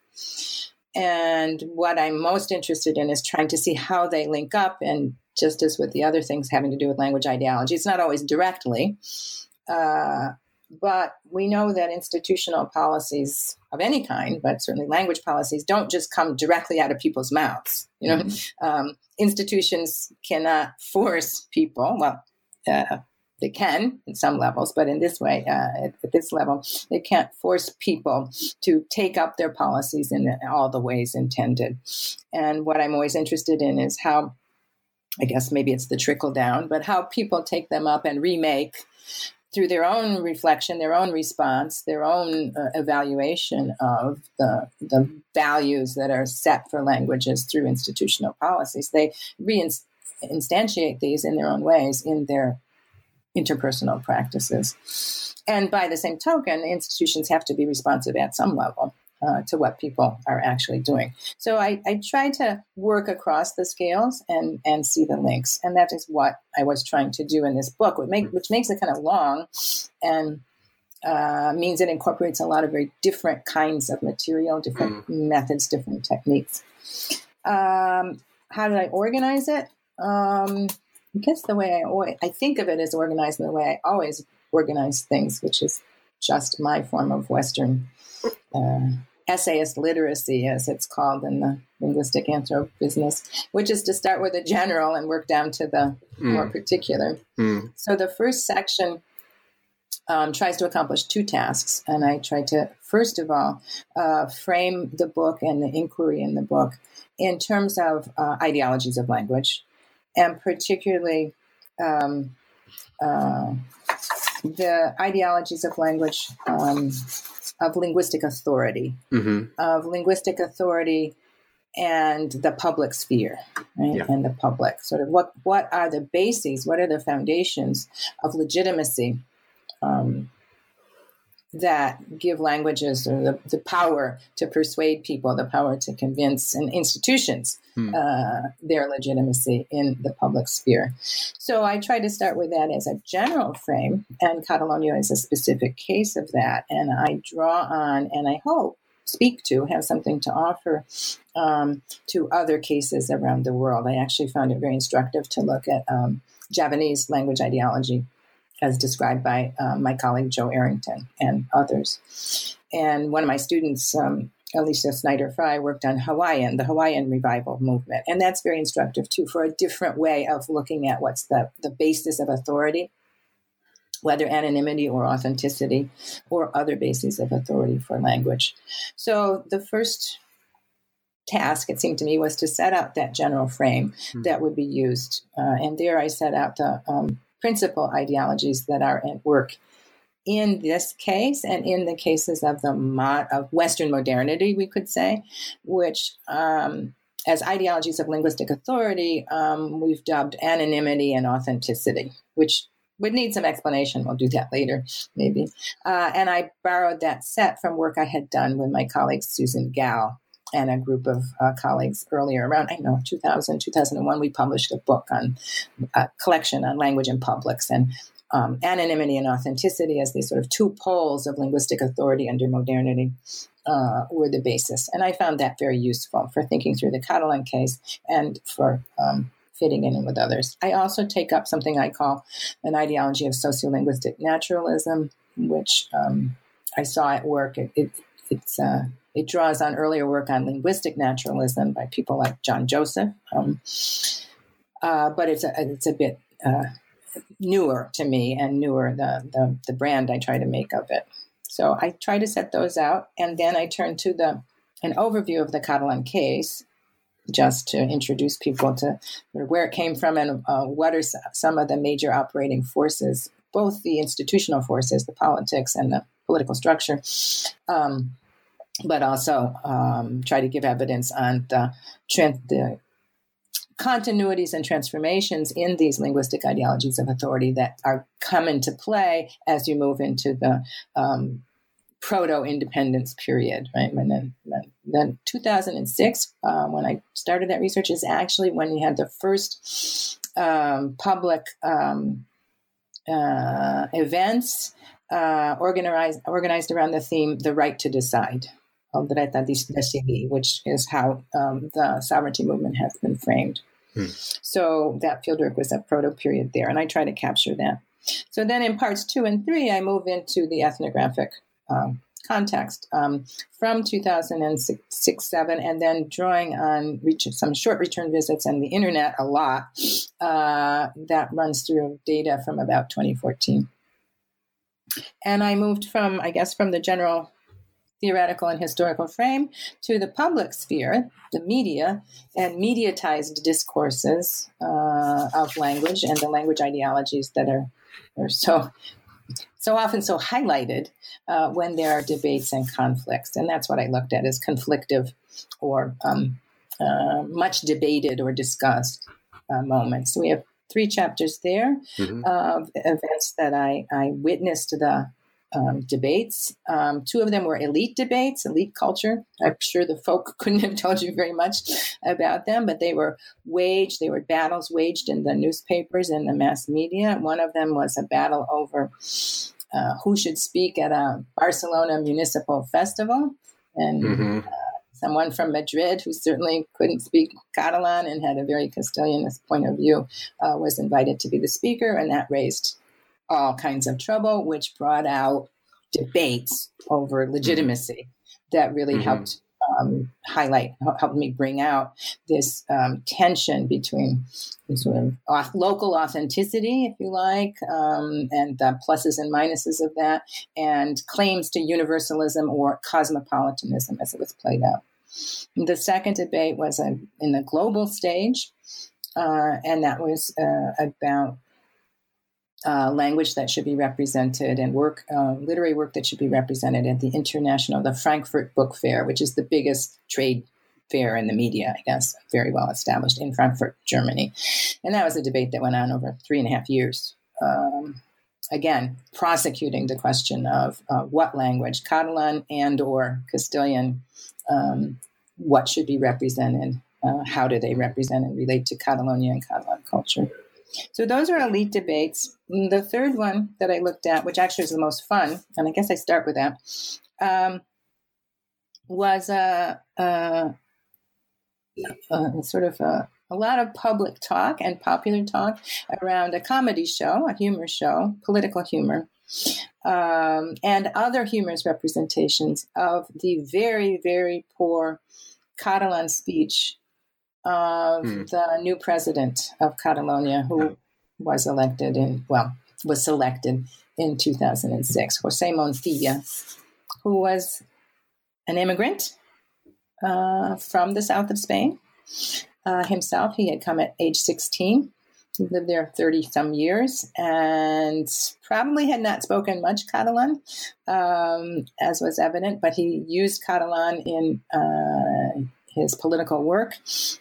And what I'm most interested in is trying to see how they link up, and just as with the other things having to do with language ideology, it's not always directly, uh, But we know that institutional policies of any kind, but certainly language policies, don't just come directly out of people's mouths. You know, mm-hmm. um, institutions cannot force people. Well, uh, they can in some levels, but in this way, uh, at, at this level, they can't force people to take up their policies in all the ways intended. And what I'm always interested in is how, I guess maybe it's the trickle down, but how people take them up and remake through their own reflection, their own response, their own uh, evaluation of the, the values that are set for languages through institutional policies. They reinstantiate these in their own ways in their interpersonal practices. And by the same token, institutions have to be responsive at some level uh, to what people are actually doing. So I, I try to work across the scales and, and see the links. And that is what I was trying to do in this book, which, make, which makes it kind of long and uh, means it incorporates a lot of very different kinds of material, different mm. methods, different techniques. Um, how did I organize it? Um, I guess the way I always, I think of it as organized in the way I always organize things, which is just my form of Western uh, essayist literacy, as it's called in the linguistic anthrobusiness, which is to start with a general and work down to the mm. more particular. Mm. So the first section um, tries to accomplish two tasks, and I try to, first of all, uh, frame the book and the inquiry in the book in terms of uh, ideologies of language, and particularly um, uh, the ideologies of language, um, of linguistic authority, mm-hmm. of linguistic authority and the public sphere, right? Yeah. And the public. Sort of what, what are the bases, what are the foundations of legitimacy um, that give languages or the, the power to persuade people, the power to convince, and institutions hmm. uh, their legitimacy in the public sphere. So I try to start with that as a general frame, and Catalonia is a specific case of that. And I draw on, and I hope speak to, have something to offer um, to other cases around the world. I actually found it very instructive to look at um, Javanese language ideology as described by um, my colleague Joe Arrington and others. And one of my students, um, Alicia Snyder-Fry, worked on Hawaiian, the Hawaiian revival movement. And that's very instructive, too, for a different way of looking at what's the, the basis of authority, whether anonymity or authenticity or other bases of authority for language. So the first task, it seemed to me, was to set out that general frame mm-hmm. that would be used. Uh, and there I set out the um, principal ideologies that are at work in this case and in the cases of the mo- of Western modernity, we could say, which um, as ideologies of linguistic authority, um, we've dubbed anonymity and authenticity, which would need some explanation. We'll do that later, maybe. Uh, and I borrowed that set from work I had done with my colleague Susan Gao and a group of uh, colleagues earlier, around, I know, two thousand, two thousand one, we published a book on a collection on language in publics, and um, anonymity and authenticity as these sort of two poles of linguistic authority under modernity uh, were the basis. And I found that very useful for thinking through the Catalan case and for um, fitting in with others. I also take up something I call an ideology of sociolinguistic naturalism, which um, I saw at work. It, it, it's uh, It draws on earlier work on linguistic naturalism by people like John Joseph, um, uh, but it's a, it's a bit uh, newer to me, and newer the, the the brand I try to make of it. So I try to set those out, and then I turn to the an overview of the Catalan case, just to introduce people to where it came from and uh, what are some of the major operating forces, both the institutional forces, the politics, and the political structure. Um, but also um, try to give evidence on the, the continuities and transformations in these linguistic ideologies of authority that are come into play as you move into the um, proto-independence period, right? When then, then two thousand six, uh, when I started that research, is actually when we had the first um, public um, uh, events uh, organized organized around the theme, the right to decide. Which is how um, the sovereignty movement has been framed. Hmm. So that fieldwork was a proto-period there, and I try to capture that. So then in parts two and three, I move into the ethnographic um, context um, from two thousand six, seven, and then drawing on reach, some short return visits and the internet a lot. Uh, that runs through data from about twenty fourteen. And I moved from, I guess, from the general theoretical and historical frame to the public sphere, the media, and mediatized discourses uh, of language and the language ideologies that are, are so so often so highlighted uh, when there are debates and conflicts. And that's what I looked at as conflictive or um, uh, much debated or discussed uh, moments. So we have three chapters there mm-hmm. of events that I, I witnessed the um, debates. Um, two of them were elite debates, elite culture. I'm sure the folk couldn't have told you very much about them, but they were waged, they were battles waged in the newspapers and the mass media. One of them was a battle over uh, who should speak at a Barcelona municipal festival. And mm-hmm. uh, someone from Madrid, who certainly couldn't speak Catalan and had a very Castilianist point of view, uh, was invited to be the speaker, and that raised all kinds of trouble, which brought out debates over legitimacy that really mm-hmm. helped um, highlight, helped me bring out this um, tension between sort of off- local authenticity, if you like, um, and the pluses and minuses of that, and claims to universalism or cosmopolitanism as it was played out. The second debate was a, in the global stage, uh, and that was uh, about Uh, language that should be represented and work, uh, literary work that should be represented at the international, the Frankfurt Book Fair, which is the biggest trade fair in the media, I guess, very well established in Frankfurt, Germany. And that was a debate that went on over three and a half years. Um, again, prosecuting the question of uh, what language, Catalan and or Castilian, um, what should be represented, uh, how do they represent and relate to Catalonia and Catalan culture. So those are elite debates. The third one that I looked at, which actually was the most fun, and I guess I start with that, um, was a, a, a sort of a, a lot of public talk and popular talk around a comedy show, a humor show, political humor, um, and other humorous representations of the very, very poor Catalan speech of hmm. the new president of Catalonia, who was elected in, well, was selected in two thousand six, José Montilla, who was an immigrant uh, from the south of Spain. Uh, himself, he had come at age sixteen. He lived there thirty-some years and probably had not spoken much Catalan, um, as was evident, but he used Catalan in uh, his political work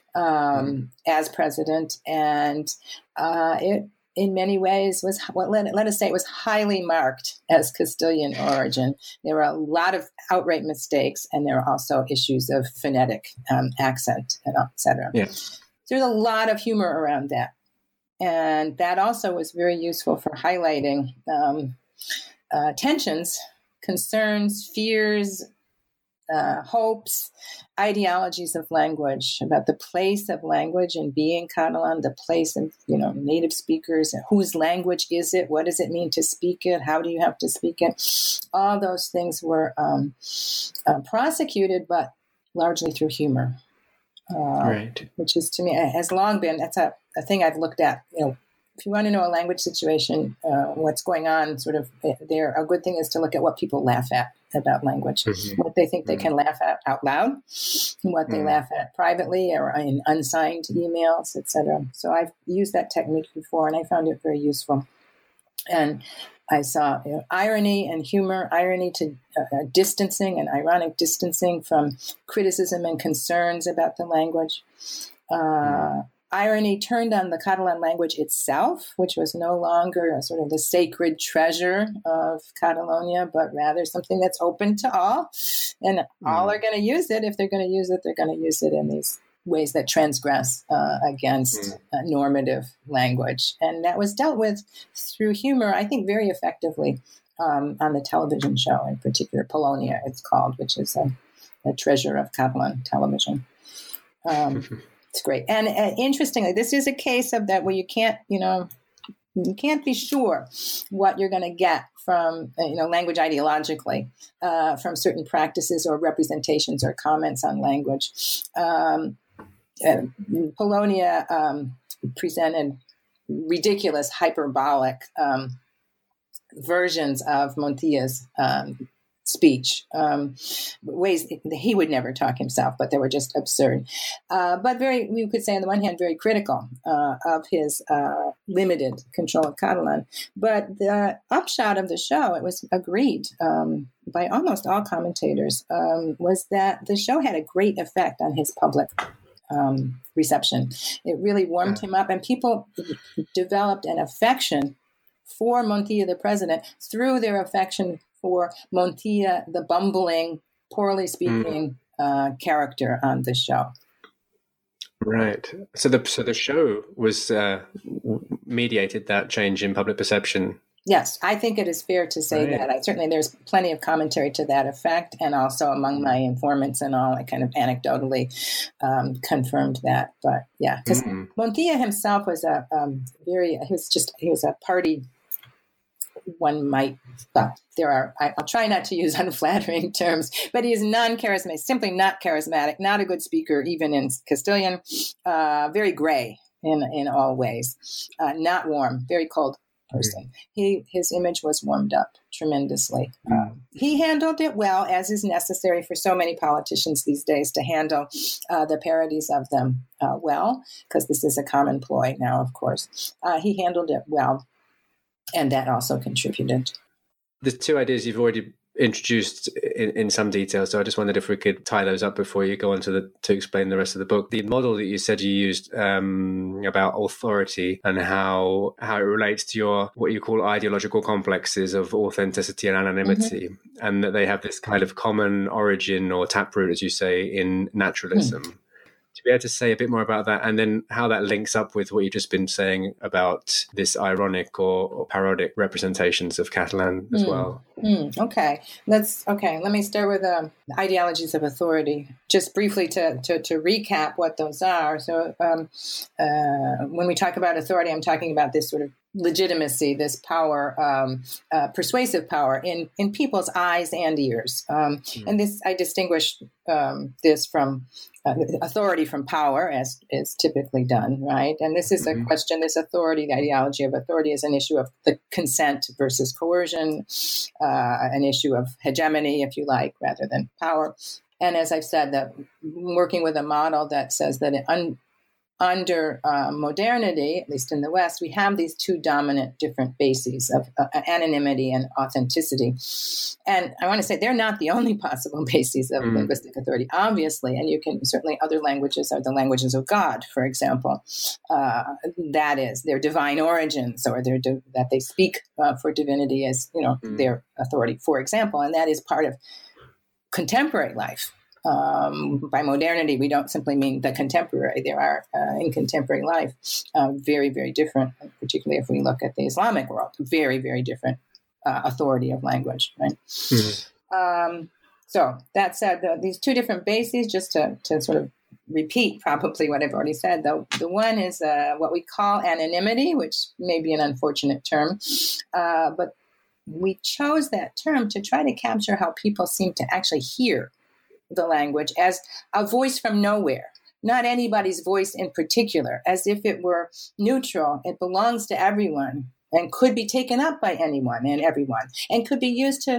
um, as president, and uh, it, in many ways, was well, let, let us say it was highly marked as Castilian origin. There were a lot of outright mistakes, and there were also issues of phonetic um, accent, and et cetera. Yeah. So there's a lot of humor around that, and that also was very useful for highlighting um, uh, tensions, concerns, fears, Uh, hopes, ideologies of language, about the place of language in being Catalan, the place of, you know, native speakers, whose language is it, what does it mean to speak it, how do you have to speak it? All those things were um, uh, prosecuted, but largely through humor, uh, right. which is, to me, has long been, that's a, a thing I've looked at. You know, if you want to know a language situation, uh, what's going on sort of there, a good thing is to look at what people laugh at about language, mm-hmm. what they think they can laugh at out loud, what they mm-hmm. laugh at privately or in unsigned emails, et cetera. So I've used that technique before, and I found it very useful. And I saw, you know, irony and humor, irony to uh, distancing and ironic distancing from criticism and concerns about the language. Uh, mm-hmm. Irony turned on the Catalan language itself, which was no longer a sort of the sacred treasure of Catalonia, but rather something that's open to all. And mm. all are going to use it. If they're going to use it, they're going to use it in these ways that transgress uh, against mm. uh, normative language. And that was dealt with through humor, I think, very effectively um, on the television show, in particular, Polonia, it's called, which is a, a treasure of Catalan television. Um It's great. And uh, interestingly, this is a case of that where you can't, you know, You can't be sure what you're going to get from, you know, language ideologically, uh, from certain practices or representations or comments on language. Um, uh, Polonia um, presented ridiculous, hyperbolic um, versions of Montilla's um, speech, um, ways he would never talk himself, but they were just absurd. Uh, but very, we could say on the one hand, very critical uh, of his uh, limited control of Catalan. But the upshot of the show, it was agreed um, by almost all commentators, um, was that the show had a great effect on his public um, reception. It really warmed him up, and people developed an affection for Montilla, the president, through their affection for Montilla, the bumbling, poorly speaking mm. uh, character on the show. Right. So the so the show was uh, mediated that change in public perception. Yes, I think it is fair to say right. that. I, certainly, there's plenty of commentary to that effect, and also among my informants and all, I kind of anecdotally um, confirmed that. But yeah, because mm. Montilla himself was a um, very he was just he was a party. One might, well, there are, I, I'll try not to use unflattering terms, but he is non-charismatic, simply not charismatic, not a good speaker, even in Castilian, uh, very gray in, in all ways, uh, not warm, very cold person. He, his image was warmed up tremendously. Um, he handled it well, as is necessary for so many politicians these days to handle uh, the parodies of them uh, well, because this is a common ploy now, of course. Uh, he handled it well. And that also contributed. The two ideas you've already introduced in, in some detail, so I just wondered if we could tie those up before you go on to the to explain the rest of the book. The model that you said you used um, about authority and how how it relates to your what you call ideological complexes of authenticity and anonymity, mm-hmm. and that they have this kind of common origin or taproot, as you say, in naturalism. Mm. To be able to say a bit more about that, and then how that links up with what you've just been saying about this ironic or, or parodic representations of Catalan as mm. well. Mm. Okay, let's okay. Let me start with um, ideologies of authority. Just briefly to, to to recap what those are. So, um, uh, when we talk about authority, I'm talking about this sort of legitimacy, this power, um, uh, persuasive power in, in people's eyes and ears. Um, mm. And this, I distinguish um, this from uh, authority from power, as is typically done, right? And this is mm-hmm. a question, this authority, the ideology of authority is an issue of the consent versus coercion, uh, an issue of hegemony, if you like, rather than power. And as I've said, that working with a model that says that it un- under uh, modernity, at least in the West, we have these two dominant different bases of uh, anonymity and authenticity. And I want to say they're not the only possible bases of mm. linguistic authority, obviously. And you can certainly, other languages are the languages of God, for example. Uh, that is, their divine origins, or their di- that they speak uh, for divinity as, you know, mm. their authority, for example. And that is part of contemporary life. Um, by modernity, we don't simply mean the contemporary. There are, uh, in contemporary life, uh, very, very different, particularly if we look at the Islamic world, very, very different uh, authority of language, right? Mm-hmm. Um, so that said, the, these two different bases, just to, to sort of repeat probably what I've already said, though, the one is uh, what we call anonymity, which may be an unfortunate term, uh, but we chose that term to try to capture how people seem to actually hear the language as a voice from nowhere, not anybody's voice in particular, as if it were neutral. It belongs to everyone and could be taken up by anyone and everyone, and could be used to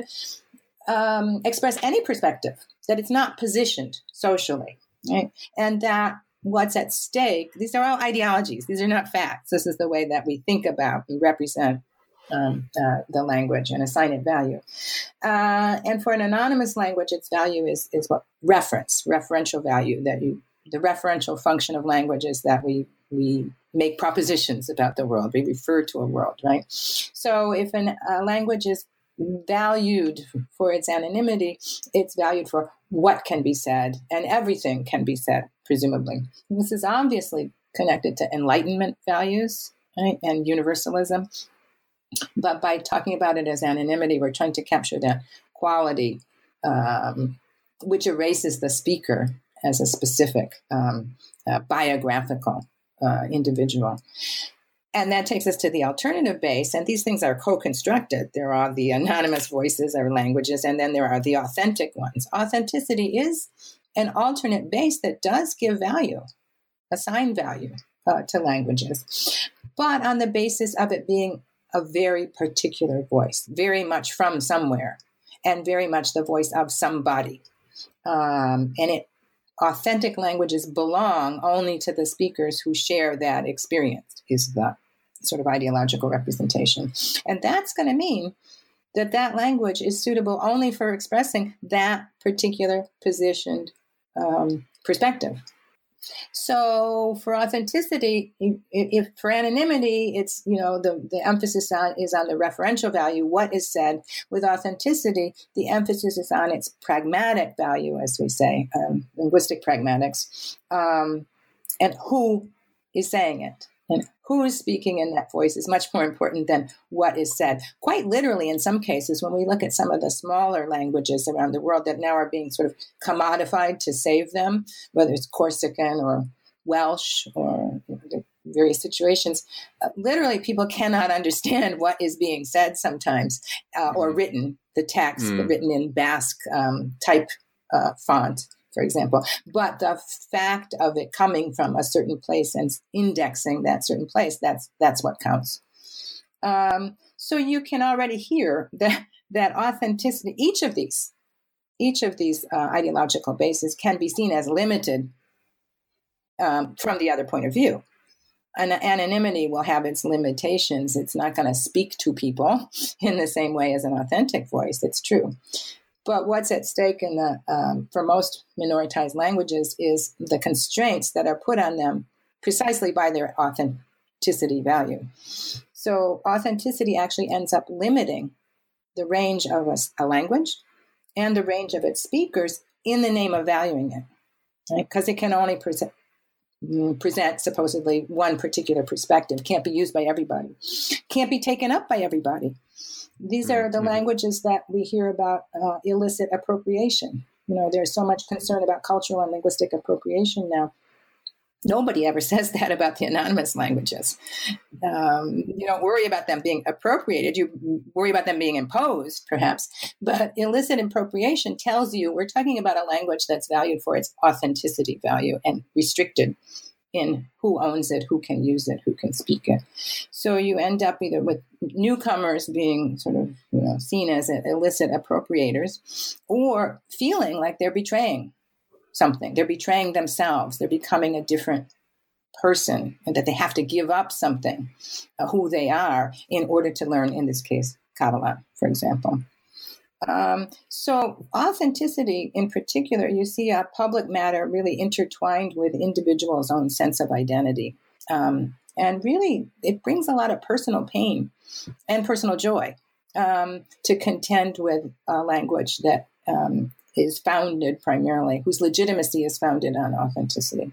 um, express any perspective, that it's not positioned socially, right? And that what's at stake, these are all ideologies. These are not facts. This is the way that we think about and represent Um, uh, the language and assign it value. Uh, and for an anonymous language, its value is is what reference, referential value. That you, the referential function of language is that we we make propositions about the world. We refer to a world, right? So if a uh, language is valued for its anonymity, it's valued for what can be said, and everything can be said, presumably. This is obviously connected to Enlightenment values, right, and universalism. But by talking about it as anonymity, we're trying to capture that quality, um, which erases the speaker as a specific um, uh, biographical uh, individual. And that takes us to the alternative base. And these things are co-constructed. There are the anonymous voices or languages, and then there are the authentic ones. Authenticity is an alternate base that does give value, assign value uh, to languages, but on the basis of it being a very particular voice, very much from somewhere, and very much the voice of somebody. Um, and it authentic languages belong only to the speakers who share that experience, is the sort of ideological representation. And that's going to mean that that language is suitable only for expressing that particular positioned um, perspective. So for authenticity, if, if for anonymity, it's, you know, the, the emphasis on is on the referential value, what is said. With authenticity, the emphasis is on its pragmatic value, as we say, um, linguistic pragmatics, um, and who is saying it. And who is speaking in that voice is much more important than what is said. Quite literally, in some cases, when we look at some of the smaller languages around the world that now are being sort of commodified to save them, whether it's Corsican or Welsh or you know, various situations, uh, literally people cannot understand what is being said sometimes uh, or written, the text mm. written in Basque um, type uh, font, for example. But the fact of it coming from a certain place and indexing that certain place, that's that's what counts. Um, so you can already hear that that authenticity, each of these, each of these uh, ideological bases can be seen as limited um, from the other point of view. An anonymity will have its limitations. It's not going to speak to people in the same way as an authentic voice. It's true. But what's at stake in the um, for most minoritized languages is the constraints that are put on them precisely by their authenticity value. So authenticity actually ends up limiting the range of a, a language and the range of its speakers in the name of valuing it, right? Because it can only present, present supposedly one particular perspective, can't be used by everybody, can't be taken up by everybody. These are the languages that we hear about uh, illicit appropriation. You know, there's so much concern about cultural and linguistic appropriation now. Nobody ever says that about the anonymous languages. Um, you don't worry about them being appropriated. You worry about them being imposed, perhaps. But illicit appropriation tells you we're talking about a language that's valued for its authenticity value and restricted in who owns it, who can use it, who can speak it. So you end up either with newcomers being sort of you know, seen as illicit appropriators or feeling like they're betraying something. They're betraying themselves. They're becoming a different person and that they have to give up something, uh, who they are, in order to learn, in this case, Catalan, for example. Um, so authenticity in particular, you see a public matter really intertwined with individuals' own sense of identity. Um, and really, it brings a lot of personal pain and personal joy um, to contend with a language that um, is founded primarily, whose legitimacy is founded on authenticity.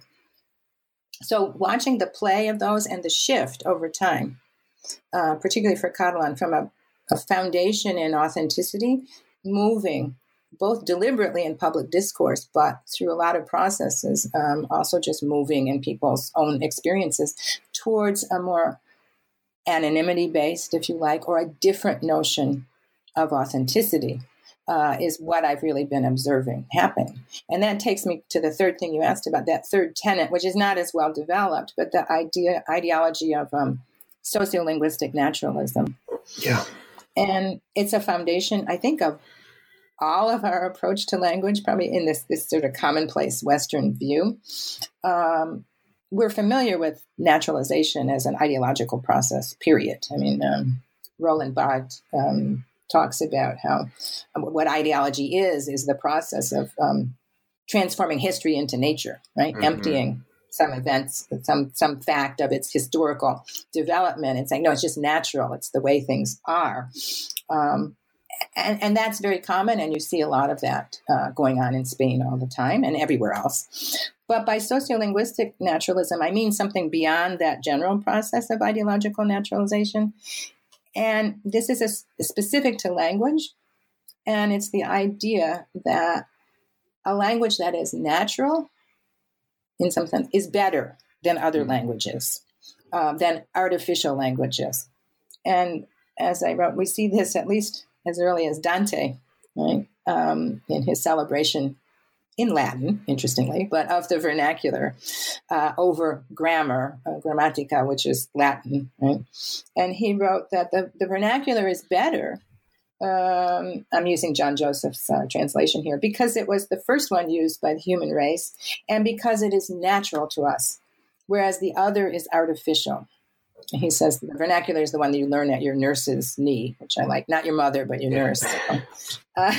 So watching the play of those and the shift over time, uh, particularly for Catalan, from a a foundation in authenticity, moving both deliberately in public discourse, but through a lot of processes, um, also just moving in people's own experiences towards a more anonymity-based, if you like, or a different notion of authenticity uh, is what I've really been observing happen. And that takes me to the third thing you asked about, that third tenet, which is not as well developed, but the idea ideology of um, sociolinguistic naturalism. Yeah. And it's a foundation, I think, of all of our approach to language, probably in this, this sort of commonplace Western view. Um, we're familiar with naturalization as an ideological process, period. I mean, um, Roland Barthes um, talks about how um, what ideology is, is the process of um, transforming history into nature, right? Mm-hmm. Emptying some events, some some fact of its historical development and saying, no, it's just natural. It's the way things are. Um, and, and that's very common. And you see a lot of that uh, going on in Spain all the time and everywhere else. But by sociolinguistic naturalism, I mean something beyond that general process of ideological naturalization. And this is a, a specific to language. And it's the idea that a language that is natural, in some sense, is better than other languages. uh, than artificial languages. And as I wrote, we see this at least as early as Dante, right, um, in his celebration in Latin, interestingly, but of the vernacular uh, over grammar, uh, grammatica, which is Latin, right? And he wrote that the, the vernacular is better. Um, I'm using John Joseph's uh, translation here, because it was the first one used by the human race and because it is natural to us, whereas the other is artificial. He says the vernacular is the one that you learn at your nurse's knee, which I like. Not your mother, but your nurse. uh,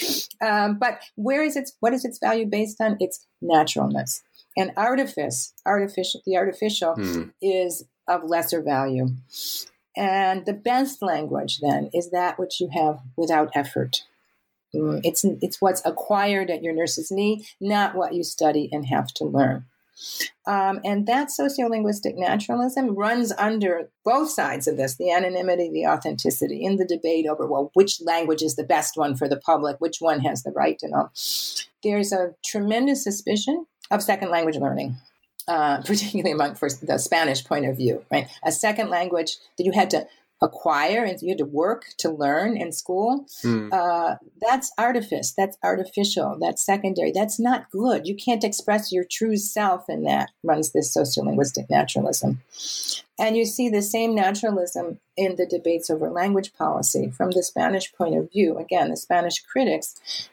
um, but where is its, what is its value based on? Its naturalness. And artifice, artificial, the artificial hmm. is of lesser value. And the best language, then, is that which you have without effort. Mm, it's, it's what's acquired at your nurse's knee, not what you study and have to learn. Um, and that sociolinguistic naturalism runs under both sides of this, the anonymity, the authenticity, in the debate over, well, which language is the best one for the public, which one has the right to know. There's a tremendous suspicion of second language learning, uh, particularly among for the Spanish point of view, right? A second language that you had to acquire and you had to work to learn in school. Mm. Uh, that's artifice. That's artificial. That's secondary. That's not good. You can't express your true self in that, runs this sociolinguistic naturalism. And you see the same naturalism in the debates over language policy from the Spanish point of view. Again, the Spanish critics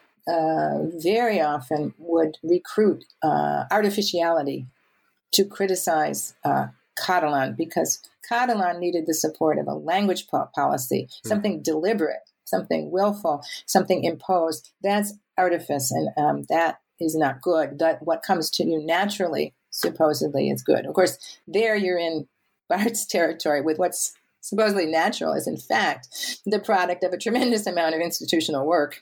uh, very often would recruit uh, artificiality to criticize uh, Catalan, because Catalan needed the support of a language po- policy, something mm. deliberate, something willful, something imposed. That's artifice, and um, that is not good. That what comes to you naturally, supposedly, is good. Of course, there you're in Barth's territory with what's supposedly natural is, in fact, the product of a tremendous amount of institutional work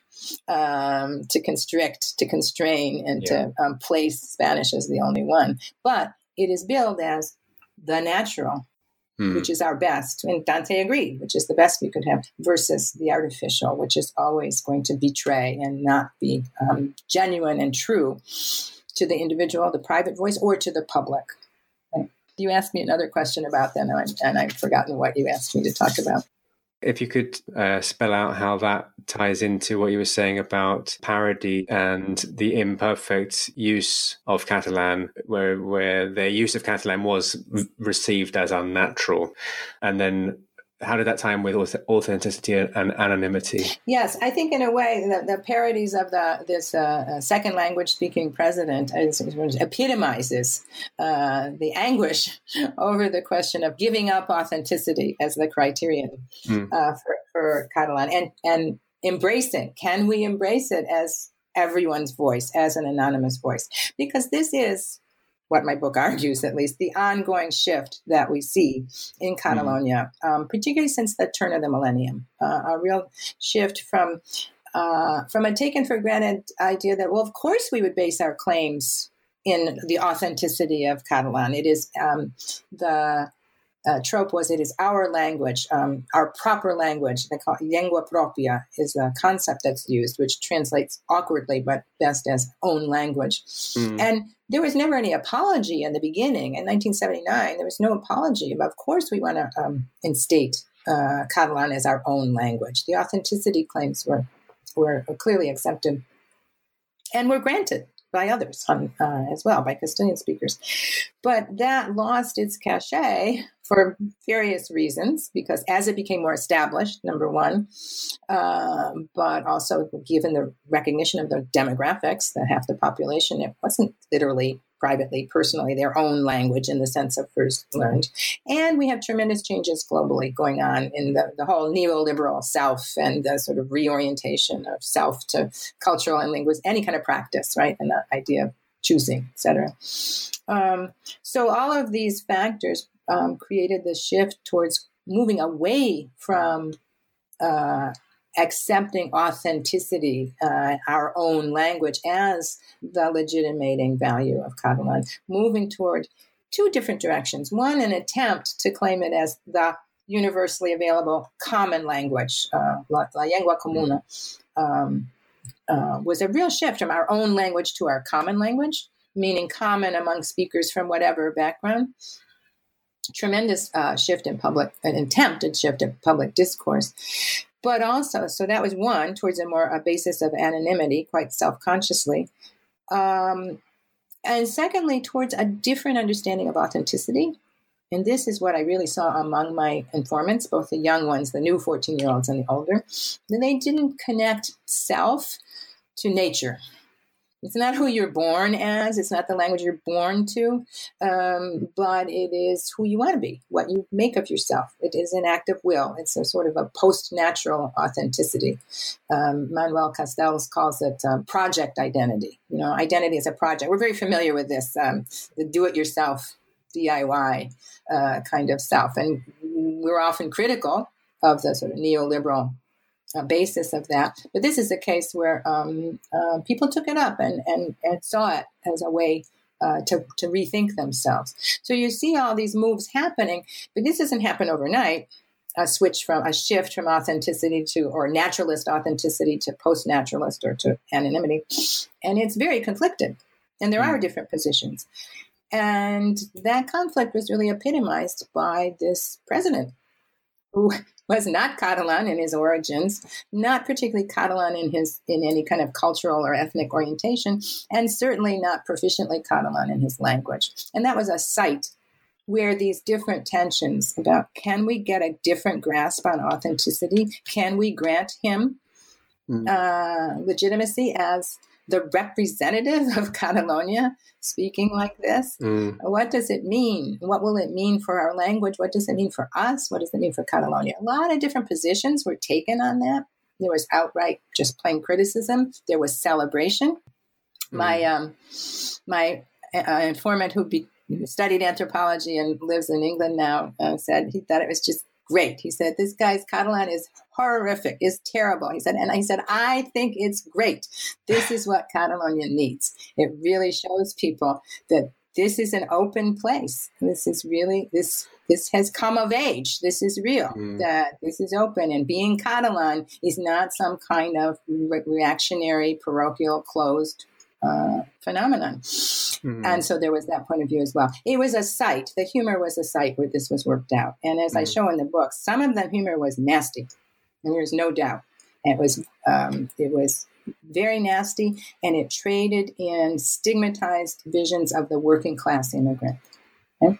um, to constrict, to constrain, and yeah. to um, place Spanish as the only one. But it is billed as the natural, hmm. which is our best. And Dante agreed, which is the best we could have, versus the artificial, which is always going to betray and not be um, genuine and true to the individual, the private voice, or to the public. Okay. You asked me another question about that, and, and I've forgotten what you asked me to talk about. If you could uh, spell out how that ties into what you were saying about parody and the imperfect use of Catalan, where where their use of Catalan was received as unnatural, and then how did that tie in with authenticity and anonymity? Yes, I think in a way the, the parodies of the this uh, second language speaking president is, is, epitomizes uh, the anguish over the question of giving up authenticity as the criterion mm. uh, for, for Catalan, and and embracing. Can we embrace it as everyone's voice, as an anonymous voice? Because this is what my book argues, at least, the ongoing shift that we see in Catalonia, mm. um, particularly since the turn of the millennium, uh, a real shift from uh, from a taken for granted idea that, well, of course we would base our claims in the authenticity of Catalan. It is um, the uh, trope was it is our language, um, our proper language. They call it lengua propia is a concept that's used, which translates awkwardly, but best as own language. Mm. And there was never any apology in the beginning. In nineteen seventy-nine, there was no apology. But of course, we want to um, instate uh, Catalan as our own language. The authenticity claims were were clearly accepted and were granted by others um, uh, as well, by Castilian speakers. But that lost its cachet for various reasons, because as it became more established, number one, uh, but also given the recognition of the demographics, that half the population, it wasn't literally, privately, personally, their own language in the sense of first learned. And we have tremendous changes globally going on in the, the whole neoliberal South and the sort of reorientation of South to cultural and linguistic, any kind of practice, right? And the idea of choosing, et cetera. Um, so all of these factors um, created the shift towards moving away from uh, accepting authenticity, uh, our own language, as the legitimating value of Catalan, moving toward two different directions. One, an attempt to claim it as the universally available common language, uh, la, la lengua comuna, um, uh, was a real shift from our own language to our common language, meaning common among speakers from whatever background. tremendous uh, shift in public, an attempted shift in public discourse. But also, so that was one, towards a more a basis of anonymity, quite self-consciously. Um, and secondly, towards a different understanding of authenticity. And this is what I really saw among my informants, both the young ones, the new fourteen-year-olds and the older, that they didn't connect self to nature. It's not who you're born as. It's not the language you're born to, um, but it is who you want to be, what you make of yourself. It is an act of will. It's a sort of a post-natural authenticity. Um, Manuel Castells calls it um, project identity. You know, identity is a project. We're very familiar with this, um, the do-it-yourself, D I Y uh, kind of self. And we're often critical of the sort of neoliberal Uh, basis of that. But this is a case where um, uh, people took it up and, and, and saw it as a way uh, to, to rethink themselves. So you see all these moves happening, but this doesn't happen overnight. A switch from a shift from authenticity to, or naturalist authenticity to post-naturalist or to anonymity. And it's very conflicted. And there are different positions. And that conflict was really epitomized by this president who was not Catalan in his origins, not particularly Catalan in his in any kind of cultural or ethnic orientation, and certainly not proficiently Catalan in his language. And that was a site where these different tensions about, can we get a different grasp on authenticity? Can we grant him mm. uh, legitimacy as the representative of Catalonia speaking like this? Mm. What does it mean? What will it mean for our language? What does it mean for us? What does it mean for Catalonia? A lot of different positions were taken on that. There was outright just plain criticism. There was celebration. Mm. My um, my uh, informant who be, studied anthropology and lives in England now uh, said he thought it was just great. He said, this guy's Catalan is horrific, is terrible. He said, and I said, I think it's great. This is what Catalonia needs. It really shows people that this is an open place. This is really, this this has come of age. This is real, mm. that this is open. And being Catalan is not some kind of re- reactionary, parochial, closed uh, phenomenon. Mm. And so there was that point of view as well. It was a site. The humor was a site where this was worked out. And as mm. I show in the book, some of the humor was nasty. And there's no doubt. It was um, it was very nasty, and it traded in stigmatized visions of the working class immigrant. Okay?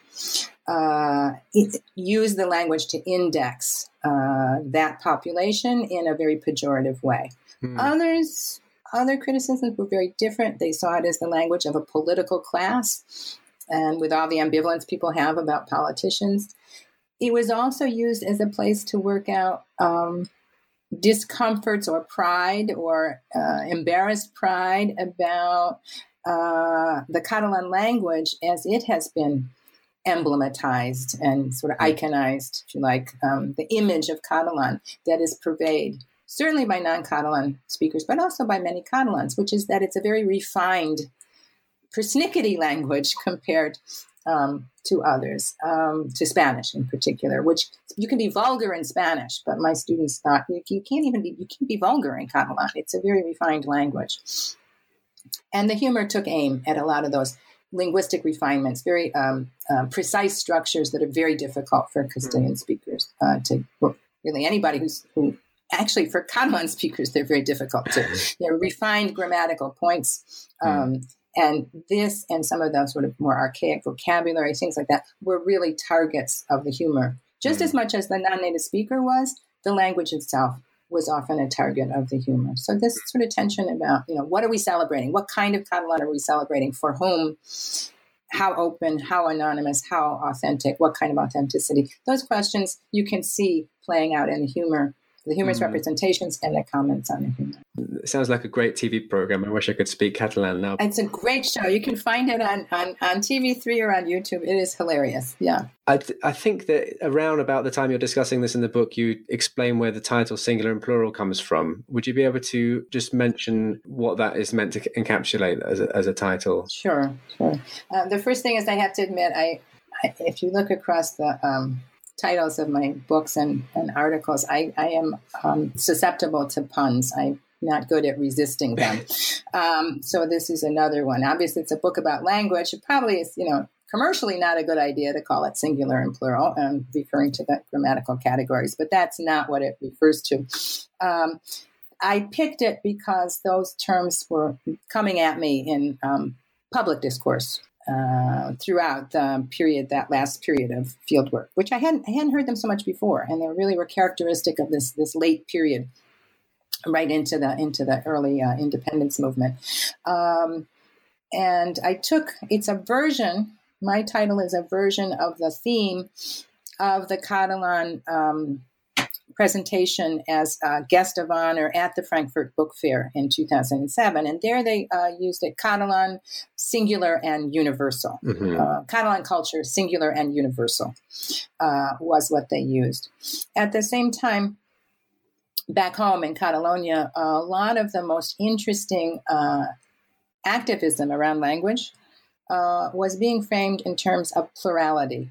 Uh, it used the language to index uh, that population in a very pejorative way. Hmm. Others, other criticisms were very different. They saw it as the language of a political class, and with all the ambivalence people have about politicians. It was also used as a place to work out um, discomforts or pride or uh, embarrassed pride about uh, the Catalan language as it has been emblematized and sort of iconized, if you like, um, the image of Catalan that is pervaded, certainly by non-Catalan speakers, but also by many Catalans, which is that it's a very refined, persnickety language compared Um, to others, um, to Spanish in particular, which you can be vulgar in Spanish, but my students thought you, you can't even be, you can't be vulgar in Catalan. It's a very refined language. And the humor took aim at a lot of those linguistic refinements, very um, um, precise structures that are very difficult for Castilian speakers uh, to, well, really anybody who's, who, actually for Catalan speakers, they're very difficult to, they're refined grammatical points, um, mm. And this and some of the sort of more archaic vocabulary, things like that, were really targets of the humor. Just mm. as much as the non-native speaker was, the language itself was often a target of the humor. So this sort of tension about, you know, what are we celebrating? What kind of Catalan are we celebrating? For whom? How open? How anonymous? How authentic? What kind of authenticity? Those questions you can see playing out in the humor, the humorous mm. representations and the comments on the humor. It sounds like a great T V program. I wish I could speak Catalan now. It's a great show. You can find it on, on, on T V three or on YouTube. It is hilarious. Yeah. I th- I think that around about the time you're discussing this in the book, you explain where the title singular and plural comes from. Would you be able to just mention what that is meant to encapsulate as a, as a title? Sure, sure. Uh, the first thing is I have to admit, I, I if you look across the um, titles of my books and, and articles, I, I am um, susceptible to puns. I'm not good at resisting them. um, so this is another one. Obviously, it's a book about language. It probably is, you know, commercially not a good idea to call it singular and plural, um, referring to the grammatical categories, but that's not what it refers to. Um, I picked it because those terms were coming at me in um, public discourse uh, throughout the period, that last period of fieldwork, which I hadn't, I hadn't heard them so much before, and they really were characteristic of this this late period, right into the into the early uh, independence movement. Um, and I took, it's a version, my title is a version of the theme of the Catalan um, presentation as a guest of honor at the Frankfurt Book Fair in two thousand seven. And there they uh, used it, Catalan, singular and universal. Mm-hmm. Uh, Catalan culture, singular and universal, uh, was what they used. At the same time, back home in Catalonia, a lot of the most interesting uh, activism around language uh, was being framed in terms of plurality.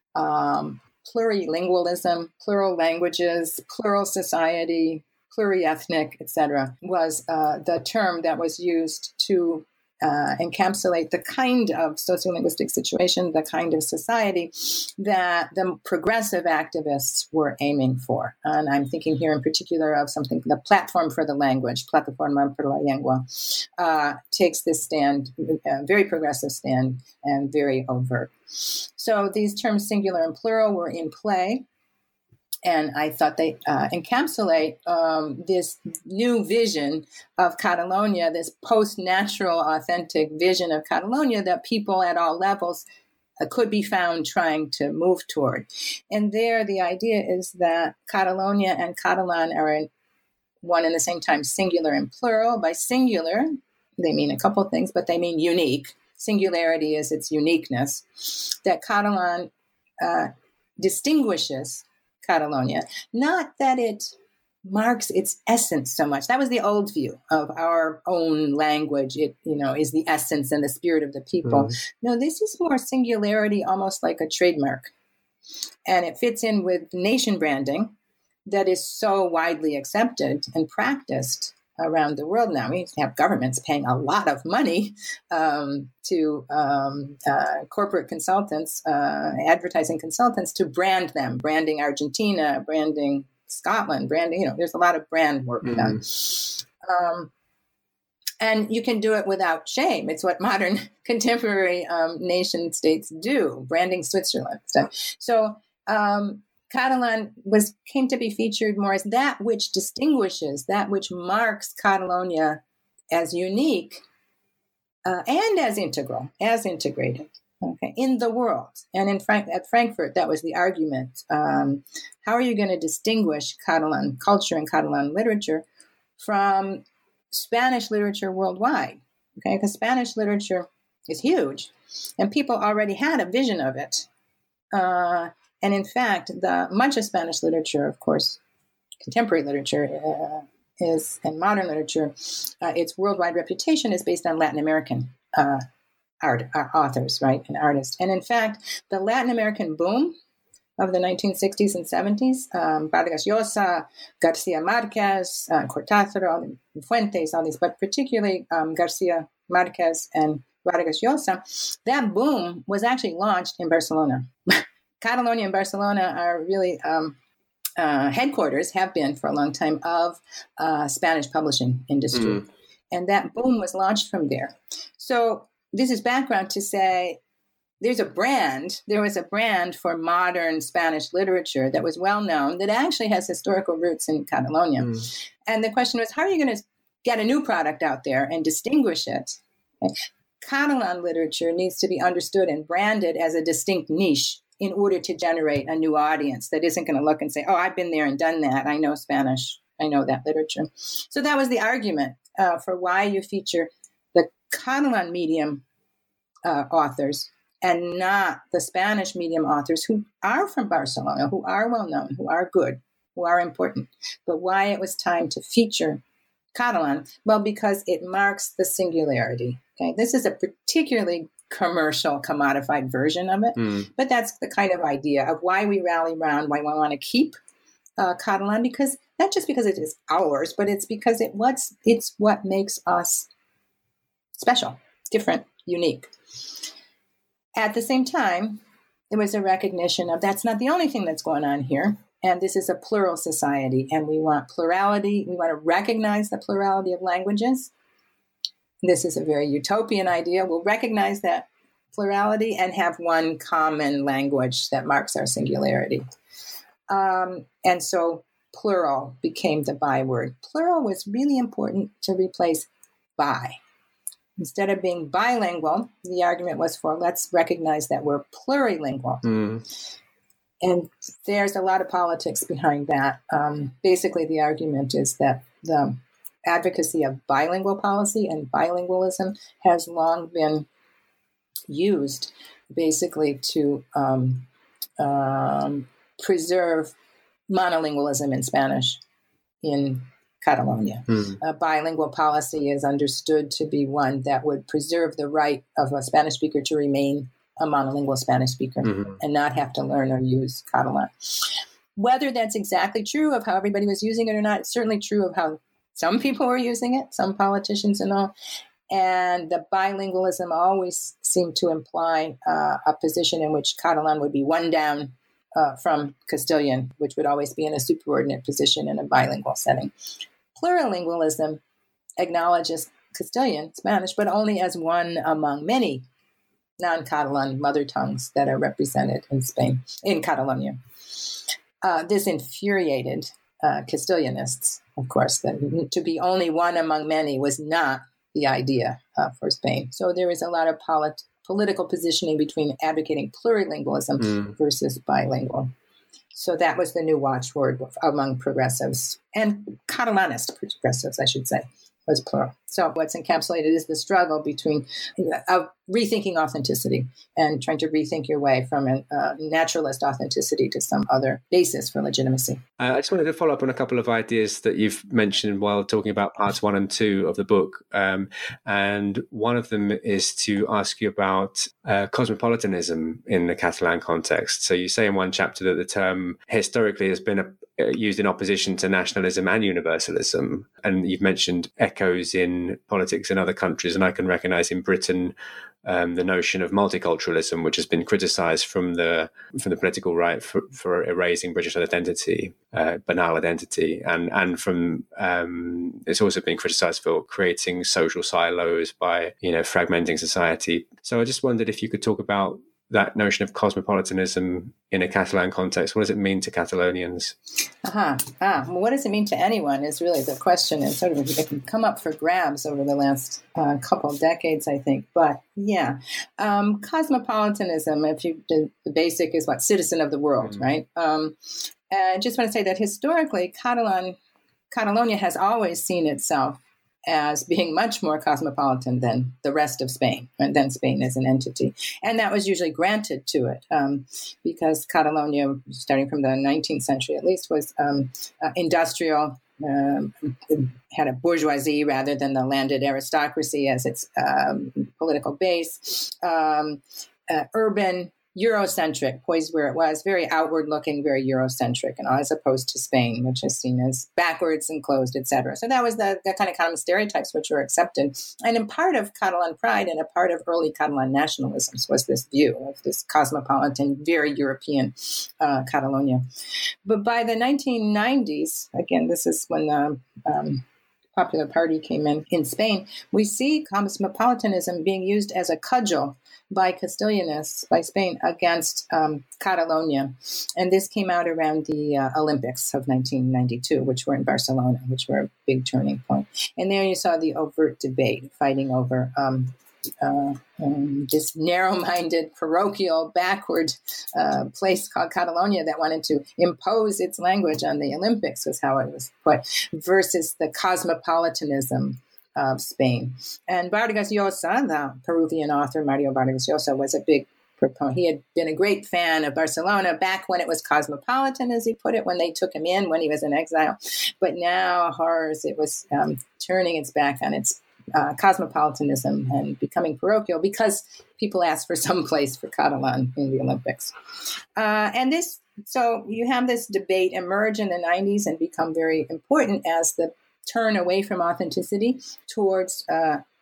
Um, plurilingualism, plural languages, plural society, pluriethnic, et cetera, was uh, the term that was used to uh, encapsulate the kind of sociolinguistic situation, the kind of society that the progressive activists were aiming for. And I'm thinking here in particular of something, the Platform for the Language, Plataforma por la Lengua, uh, takes this stand, a very progressive stand and very overt. So these terms singular and plural were in play, and I thought they uh, encapsulate um, this new vision of Catalonia, this post-natural, authentic vision of Catalonia that people at all levels uh, could be found trying to move toward. And there, the idea is that Catalonia and Catalan are in one and the same time singular and plural. By singular, they mean a couple of things, but they mean unique. Singularity is its uniqueness, that Catalan uh, distinguishes Catalonia, not that it marks its essence so much. That was the old view of our own language. It, you know, is the essence and the spirit of the people. Mm. No, this is more singularity, almost like a trademark. And it fits in with nation branding that is so widely accepted and practiced around the world now. We have governments paying a lot of money um, to um, uh, corporate consultants, uh, advertising consultants, to brand them, branding Argentina, branding Scotland, branding, you know, there's a lot of brand work mm-hmm. done. Um, and you can do it without shame. It's what modern contemporary um, nation states do, branding Switzerland. So, so um, Catalan was came to be featured more as that which distinguishes, that which marks Catalonia as unique uh, and as integral, as integrated, okay, in the world. And in Frank- at Frankfurt, that was the argument. Um, how are you going to distinguish Catalan culture and Catalan literature from Spanish literature worldwide? Okay, because Spanish literature is huge, and people already had a vision of it. Uh, And in fact, the much of Spanish literature, of course, contemporary literature uh, is, and modern literature, uh, its worldwide reputation is based on Latin American uh, art, uh, authors, right, and artists. And in fact, the Latin American boom of the nineteen sixties and seventies, um, Vargas Llosa, Garcia Marquez, uh, Cortázar, all the, Fuentes, all these, but particularly um, Garcia Marquez and Vargas Llosa, that boom was actually launched in Barcelona. Catalonia and Barcelona are really um, uh, headquarters, have been for a long time, of uh, Spanish publishing industry. Mm. And that boom was launched from there. So this is background to say there's a brand, there was a brand for modern Spanish literature that was well known that actually has historical roots in Catalonia. Mm. And the question was, how are you going to get a new product out there and distinguish it? Okay. Catalan literature needs to be understood and branded as a distinct niche in order to generate a new audience that isn't going to look and say, oh, I've been there and done that. I know Spanish. I know that literature. So that was the argument uh, for why you feature the Catalan medium uh, authors and not the Spanish medium authors who are from Barcelona, who are well-known, who are good, who are important. But why it was time to feature Catalan? Well, because it marks the singularity. Okay, this is a particularly commercial, commodified version of it. Mm. But that's the kind of idea of why we rally around, why we want to keep uh, Catalan, because not just because it is ours, but it's because it what's it's what makes us special, different, unique. At the same time, there was a recognition of that's not the only thing that's going on here. And this is a plural society, and we want plurality. We want to recognize the plurality of languages. This is a very utopian idea. We'll recognize that plurality and have one common language that marks our singularity. Um, and so plural became the byword. Plural was really important to replace bi. Instead of being bilingual, the argument was for let's recognize that we're plurilingual. Mm. And there's a lot of politics behind that. Um, basically, the argument is that the advocacy of bilingual policy and bilingualism has long been used basically to um, um, preserve monolingualism in Spanish in Catalonia. Mm. A bilingual policy is understood to be one that would preserve the right of a Spanish speaker to remain a monolingual Spanish speaker mm-hmm. and not have to learn or use Catalan. Whether that's exactly true of how everybody was using it or not, it's certainly true of how some people were using it, some politicians and all. And the bilingualism always seemed to imply uh, a position in which Catalan would be one down uh, from Castilian, which would always be in a superordinate position in a bilingual setting. Plurilingualism acknowledges Castilian, Spanish, but only as one among many non-Catalan mother tongues that are represented in Spain, in Catalonia. Uh, this infuriated uh, Castilianists, of course, that to be only one among many was not the idea uh, for Spain. So there is a lot of polit- political positioning between advocating plurilingualism mm. versus bilingual. So that was the new watchword among progressives and Catalanist progressives, I should say, was plural. So what's encapsulated is the struggle between uh, rethinking authenticity and trying to rethink your way from a uh, naturalist authenticity to some other basis for legitimacy. Uh, I just wanted to follow up on a couple of ideas that you've mentioned while talking about parts one and two of the book. Um, and one of them is to ask you about uh, cosmopolitanism in the Catalan context. So you say in one chapter that the term historically has been a used in opposition to nationalism and universalism. And you've mentioned echoes in politics in other countries. And I can recognize in Britain um, the notion of multiculturalism, which has been criticized from the from the political right for, for erasing British identity, uh, banal identity. And, and from um, it's also been criticized for creating social silos by, you know, fragmenting society. So I just wondered if you could talk about that notion of cosmopolitanism in a Catalan context. What does it mean to Catalonians? Uh-huh. Ah, well, what does it mean to anyone is really the question. And sort of it can come up for grabs over the last uh, couple of decades, I think. But yeah, um, cosmopolitanism, if you the, the basic is what citizen of the world, mm-hmm. right? Um, I just want to say that historically, Catalan Catalonia has always seen itself as being much more cosmopolitan than the rest of Spain, and than Spain as an entity. And that was usually granted to it um, because Catalonia, starting from the nineteenth century at least, was um, uh, industrial, um, had a bourgeoisie rather than the landed aristocracy as its um, political base, um, uh, urban, Eurocentric, poised where it was, very outward-looking, very Eurocentric, and as opposed to Spain, which is seen as backwards and closed, et cetera. So that was the, the kind of common stereotypes which were accepted. And in part of Catalan pride and a part of early Catalan nationalisms was this view of this cosmopolitan, very European uh, Catalonia. But by the nineteen nineties, again, this is when the um, Popular Party came in in Spain, we see cosmopolitanism being used as a cudgel by Castilianists, by Spain, against um, Catalonia. And this came out around the uh, Olympics of nineteen ninety-two, which were in Barcelona, which were a big turning point. And there you saw the overt debate fighting over um, uh, um, this narrow-minded, parochial, backward uh, place called Catalonia that wanted to impose its language on the Olympics, was how it was put, versus the cosmopolitanism of Spain. And Vargas Llosa, the Peruvian author Mario Vargas Llosa, was a big proponent. He had been a great fan of Barcelona back when it was cosmopolitan, as he put it, when they took him in, when he was in exile. But now, horrors, it was um, turning its back on its uh, cosmopolitanism and becoming parochial because people asked for some place for Catalan in the Olympics. Uh, and this, so you have this debate emerge in the nineties and become very important as the turn away from authenticity towards uh,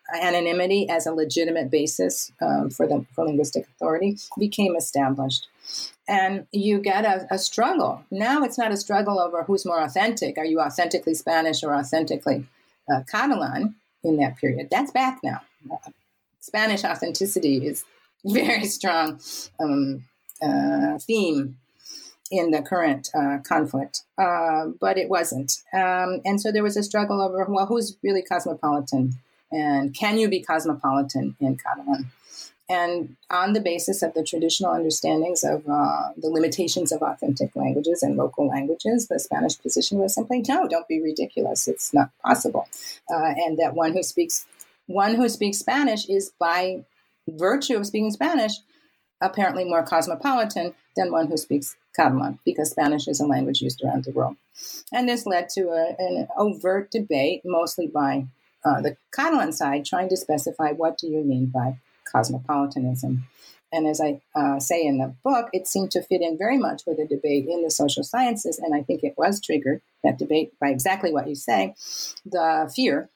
anonymity as a legitimate basis um, for the for linguistic authority became established. And you get a, a struggle. Now it's not a struggle over who's more authentic. Are you authentically Spanish or authentically uh, Catalan in that period? That's back now. Uh, Spanish authenticity is very strong um, uh, theme in the current uh, conflict, uh, but it wasn't. Um, and so there was a struggle over, well, who's really cosmopolitan? And can you be cosmopolitan in Catalan? And on the basis of the traditional understandings of uh, the limitations of authentic languages and local languages, the Spanish position was simply, no, don't be ridiculous. It's not possible. Uh, and that one who speaks one who speaks Spanish is, by virtue of speaking Spanish, apparently more cosmopolitan than one who speaks Catalan, because Spanish is a language used around the world. And this led to a, an overt debate, mostly by uh, the Catalan side, trying to specify, what do you mean by cosmopolitanism? And as I uh, say in the book, it seemed to fit in very much with a debate in the social sciences, and I think it was triggered, that debate, by exactly what you say, the fear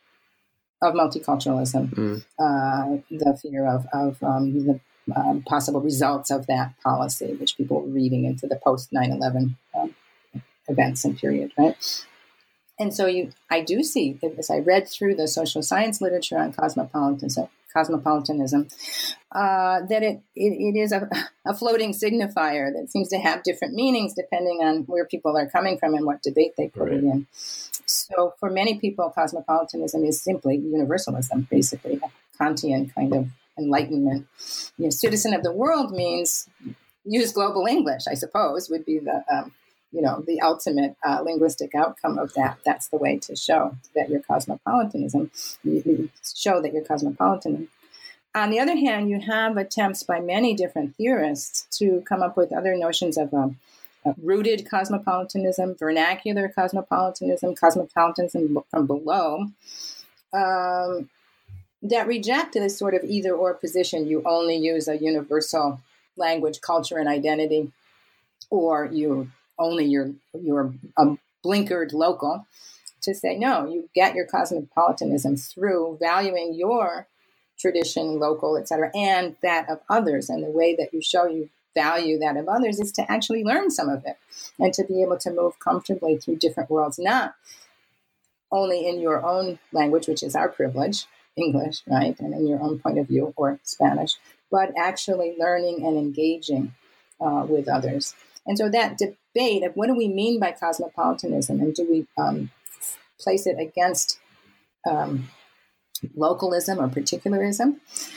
of multiculturalism, mm. uh, the fear of, of um, the um, possible results of that policy, which people were reading into the post nine eleven um, events and period, right? And so you, I do see, as I read through the social science literature on cosmopolitanism, cosmopolitanism, uh, that it, it, it is a, a floating signifier that seems to have different meanings depending on where people are coming from and what debate they put right. it in. So for many people, cosmopolitanism is simply universalism, basically, a Kantian kind of enlightenment. You know, citizen of the world means use global English, I suppose, would be the um, you know, the ultimate uh, linguistic outcome of that. That's the way to show that you're cosmopolitanism. You, you show that you're cosmopolitan. On the other hand, you have attempts by many different theorists to come up with other notions of um, uh, rooted cosmopolitanism, vernacular cosmopolitanism, cosmopolitanism from below, um, that reject this sort of either-or position. You only use a universal language, culture, and identity, or you only you're you're a blinkered local, to say, no, you get your cosmopolitanism through valuing your tradition, local, et cetera, and that of others. And the way that you show you value that of others is to actually learn some of it and to be able to move comfortably through different worlds, not only in your own language, which is our privilege, English, right, and in your own point of view, or Spanish, but actually learning and engaging uh, with others. And so that debate of what do we mean by cosmopolitanism, and do we um, place it against um, localism or particularism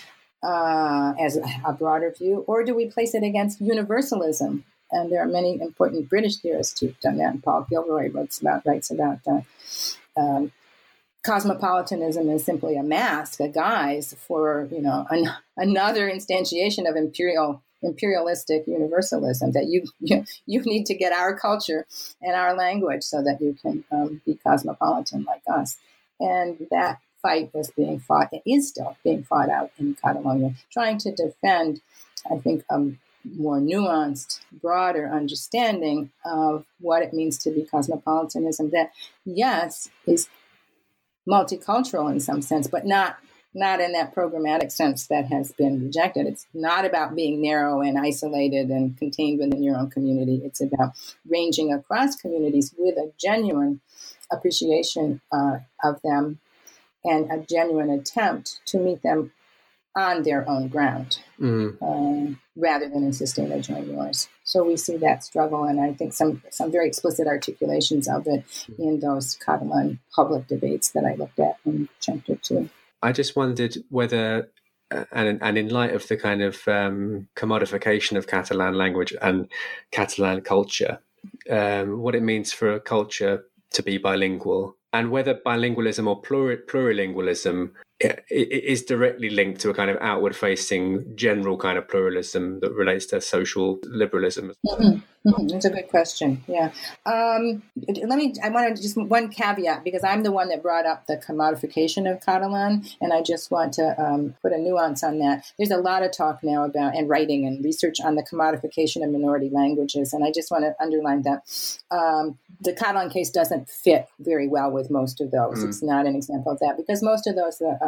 uh, as a broader view, or do we place it against universalism? And there are many important British theorists who've done that. And Paul Gilroy writes about, writes about uh, um, cosmopolitanism is simply a mask, a guise for, you know, an, another instantiation of imperial imperialistic universalism, that you, you you need to get our culture and our language so that you can um, be cosmopolitan like us. And that fight was being fought, it is still being fought out in Catalonia, trying to defend, I think, a more nuanced, broader understanding of what it means to be cosmopolitanism, that, yes, is multicultural in some sense, but not not in that programmatic sense that has been rejected. It's not about being narrow and isolated and contained within your own community. It's about ranging across communities with a genuine appreciation uh, of them and a genuine attempt to meet them on their own ground, mm. uh, rather than insisting they join yours. So we see that struggle, and I think some some very explicit articulations of it in those Catalan public debates that I looked at in chapter two. I just wondered whether, uh, and, and in light of the kind of um, commodification of Catalan language and Catalan culture, um, what it means for a culture to be bilingual, and whether bilingualism or pluri- plurilingualism is directly linked to a kind of outward-facing general kind of pluralism that relates to social liberalism. Mm-hmm. Mm-hmm. That's a good question. Yeah. Um, let me, I want to just one caveat, because I'm the one that brought up the commodification of Catalan, and I just want to um, put a nuance on that. There's a lot of talk now about, and writing and research on the commodification of minority languages, and I just want to underline that um, the Catalan case doesn't fit very well with most of those. Mm. It's not an example of that, because most of those uh,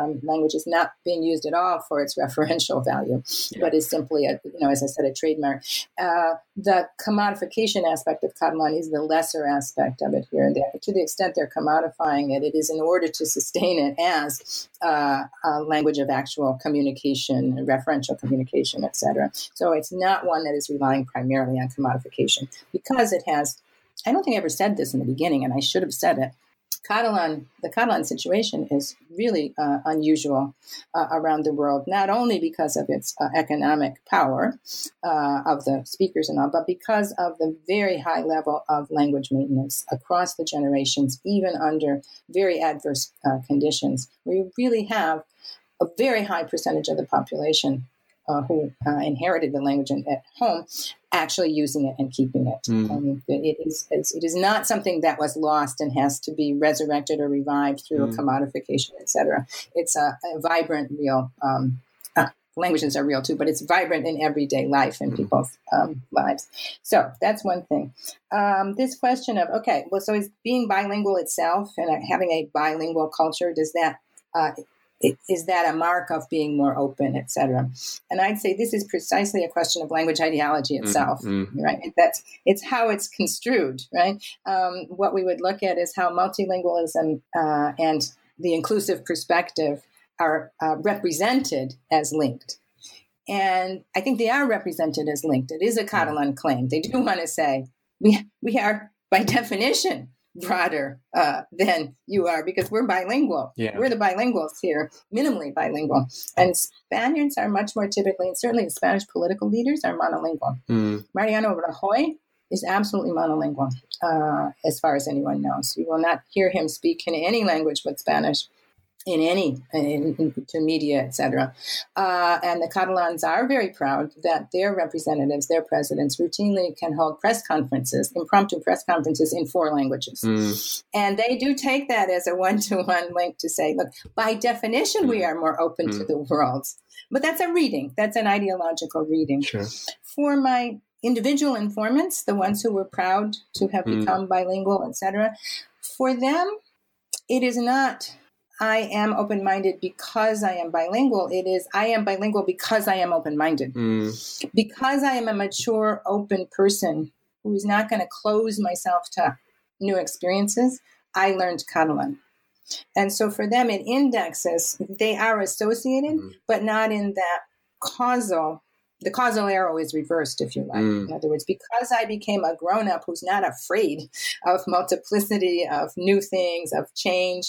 um, language is not being used at all for its referential value, yeah. but is simply, a, you know, as I said, a trademark. Uh, the commodification aspect of Catalan is the lesser aspect of it here. They're, to the extent they're commodifying it, it is in order to sustain it as uh, a language of actual communication, referential communication, et cetera. So it's not one that is relying primarily on commodification because it has, I don't think I ever said this in the beginning, and I should have said it. Catalan, the Catalan situation is really uh, unusual uh, around the world, not only because of its uh, economic power uh, of the speakers and all, but because of the very high level of language maintenance across the generations, even under very adverse uh, conditions, where you really have a very high percentage of the population uh, who uh, inherited the language in, at home actually using it and keeping it. Mm. Um, it is it is not something that was lost and has to be resurrected or revived through mm. a commodification, et cetera. It's a, a vibrant, real, um, uh, languages are real too, but it's vibrant in everyday life in mm. people's um, lives. So that's one thing. Um, this question of, okay, well, so is being bilingual itself and having a bilingual culture, does that, uh, It, is that a mark of being more open, et cetera? And I'd say this is precisely a question of language ideology itself, mm-hmm. right? That's it's how it's construed, right? Um, what we would look at is how multilingualism uh, and the inclusive perspective are uh, represented as linked. And I think they are represented as linked. It is a Catalan claim. They do want to say, we we are, by definition, broader uh, than you are because we're bilingual. Yeah. We're the bilinguals here, minimally bilingual. And Spaniards are much more typically, and certainly Spanish political leaders are monolingual. Mm. Mariano Rajoy is absolutely monolingual, uh, as far as anyone knows. You will not hear him speak in any language but Spanish. In any, in, in, to media, et cetera. Uh, and the Catalans are very proud that their representatives, their presidents, routinely can hold press conferences, impromptu press conferences in four languages. Mm. And they do take that as a one-to-one link to say, look, by definition, mm. we are more open mm. to the world. But that's a reading. That's an ideological reading. Sure. For my individual informants, the ones who were proud to have mm. become bilingual, et cetera, for them, it is not... I am open-minded because I am bilingual. It is, I am bilingual because I am open-minded. Mm. Because I am a mature, open person who is not going to close myself to new experiences, I learned Catalan. And so for them, it indexes, they are associated, mm. but not in that causal, the causal arrow is reversed, if you like. Mm. In other words, because I became a grown-up who's not afraid of multiplicity, of new things, of change,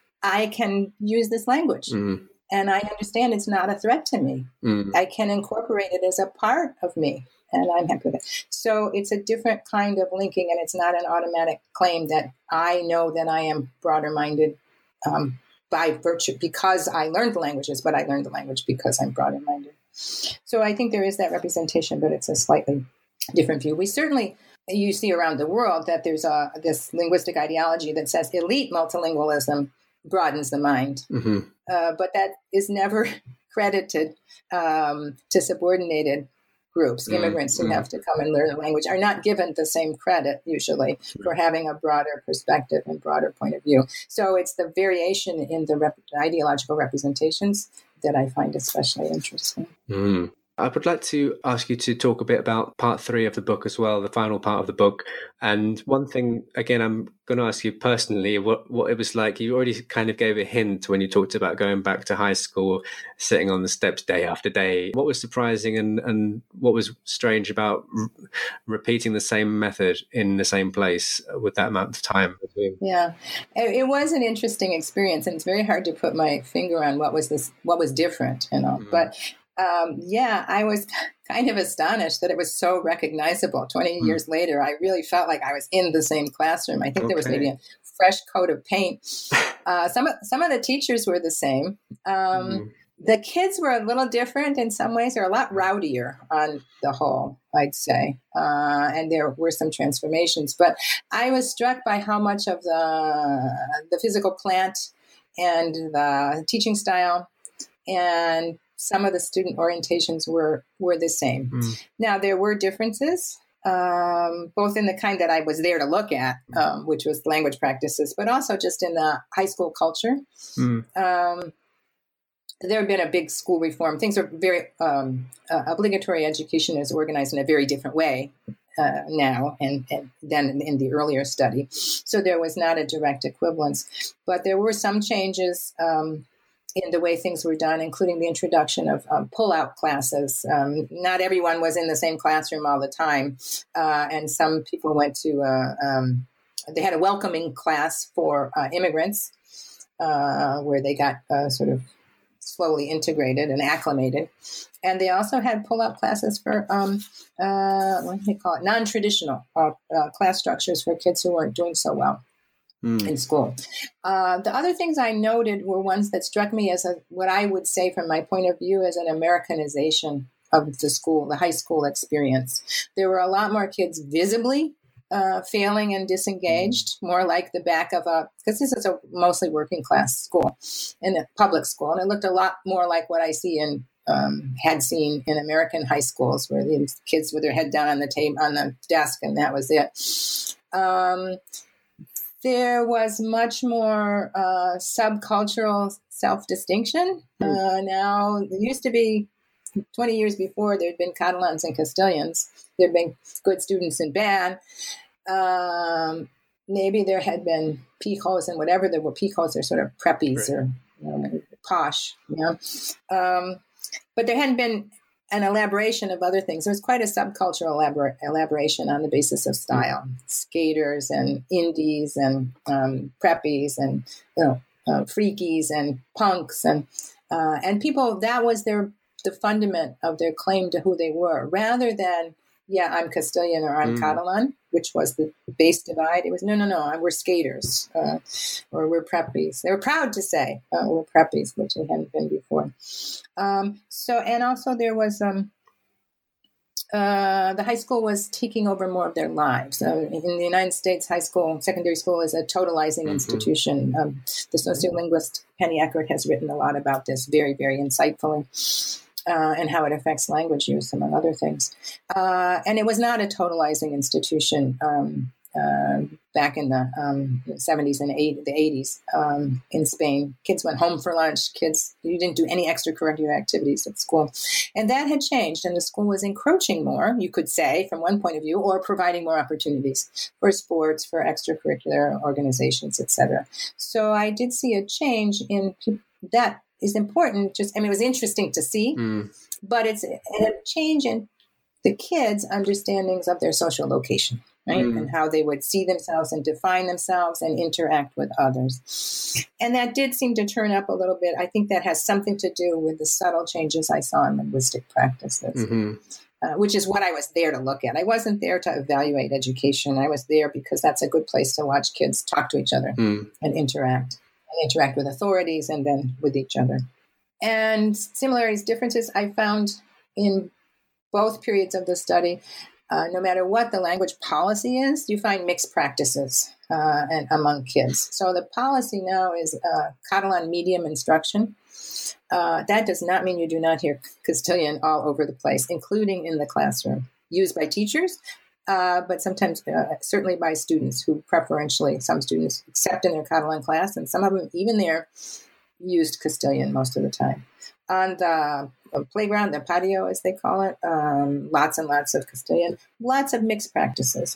I can use this language mm. and I understand it's not a threat to me. Mm. I can incorporate it as a part of me and I'm happy with it. So it's a different kind of linking and it's not an automatic claim that I know that I am broader minded um, by virtue because I learned the languages, but I learned the language because I'm broader minded. So I think there is that representation, but it's a slightly different view. We certainly, you see around the world that there's a, this linguistic ideology that says elite multilingualism broadens the mind. Mm-hmm. Uh, but that is never credited um, to subordinated groups. Mm-hmm. Immigrants who have to come and learn the language are not given the same credit usually for having a broader perspective and broader point of view. So it's the variation in the rep- ideological representations that I find especially interesting. Mm. I would like to ask you to talk a bit about part three of the book as well, the final part of the book. And one thing, again, I'm going to ask you personally what, what it was like. You already kind of gave a hint when you talked about going back to high school, sitting on the steps day after day. What was surprising and, and what was strange about r- repeating the same method in the same place with that amount of time between? Yeah, it, it was an interesting experience, and it's very hard to put my finger on what was this, what was different, you know, mm. but Um, yeah, I was kind of astonished that it was so recognizable. twenty mm. years later, I really felt like I was in the same classroom. I think okay. there was maybe a fresh coat of paint. Uh, some, of, some of the teachers were the same. Um, mm. The kids were a little different in some ways. They're a lot rowdier on the whole, I'd say. Uh, and there were some transformations. But I was struck by how much of the the physical plant and the teaching style and some of the student orientations were, were the same. Mm. Now, there were differences, um, both in the kind that I was there to look at, um, which was language practices, but also just in the high school culture. Mm. Um, there had been a big school reform. Things are very, um, uh, obligatory education is organized in a very different way uh, now and, and than in, in the earlier study. So there was not a direct equivalence, but there were some changes um, in the way things were done, including the introduction of um, pull-out classes. Um, not everyone was in the same classroom all the time, uh, and some people went to, uh, um, they had a welcoming class for uh, immigrants uh, where they got uh, sort of slowly integrated and acclimated. And they also had pull-out classes for, um, uh, what do they call it, non-traditional uh, uh, class structures for kids who weren't doing so well mm. in school. Uh, the other things I noted were ones that struck me as a, what I would say from my point of view as an Americanization of the school, the high school experience. There were a lot more kids visibly Uh, failing and disengaged, more like the back of a, because this is a mostly working class school, in a public school. And it looked a lot more like what I see in, um, had seen in American high schools, where these kids with their head down on the table, on the desk, and that was it. Um, there was much more uh, subcultural self-distinction. Mm. Uh, now, there used to be, twenty years before, there'd been Catalans and Castilians. There'd been good students and bad. Um, maybe there had been pijos and whatever. There were pijos or sort of preppies right. or you know, posh, you know. Um, but there hadn't been an elaboration of other things. There was quite a subcultural elabor- elaboration on the basis of style. Mm. Skaters and indies and um, preppies and you know uh, freakies and punks and uh, and people. That was their the fundament of their claim to who they were, rather than, yeah, I'm Castilian or I'm mm. Catalan, which was the base divide. It was, no, no, no, we're skaters uh, or we're preppies. They were proud to say uh, we're preppies, which they hadn't been before. Um, so, and also there was, um, uh, the high school was taking over more of their lives. Uh, in the United States, high school, secondary school is a totalizing mm-hmm. institution. Um, the sociolinguist Penny Eckert has written a lot about this very, very insightfully. Uh, and how it affects language use, among other things. Uh, and it was not a totalizing institution um, uh, back in the um, seventies and eight, the eighties um, in Spain. Kids went home for lunch. Kids, you didn't do any extracurricular activities at school. And that had changed, and the school was encroaching more, you could say, from one point of view, or providing more opportunities for sports, for extracurricular organizations, et cetera. So I did see a change in pe- that. Is important. Just, I mean, it was interesting to see, mm. but it's a change in the kids' understandings of their social location, right? Mm. And how they would see themselves and define themselves and interact with others. And that did seem to turn up a little bit. I think that has something to do with the subtle changes I saw in linguistic practices, mm-hmm. uh, which is what I was there to look at. I wasn't there to evaluate education. I was there because that's a good place to watch kids talk to each other mm. and interact. interact with authorities and then with each other. And similarities, differences I found in both periods of the study. Uh, no matter what the language policy is, you find mixed practices uh, and among kids. So the policy now is uh, Catalan medium instruction. Uh, that does not mean you do not hear Castilian all over the place, including in the classroom, used by teachers, Uh, but sometimes, uh, certainly by students who preferentially, some students accept in their Catalan class, and some of them even there used Castilian most of the time. On the uh, playground, the patio, as they call it, um, lots and lots of Castilian, lots of mixed practices.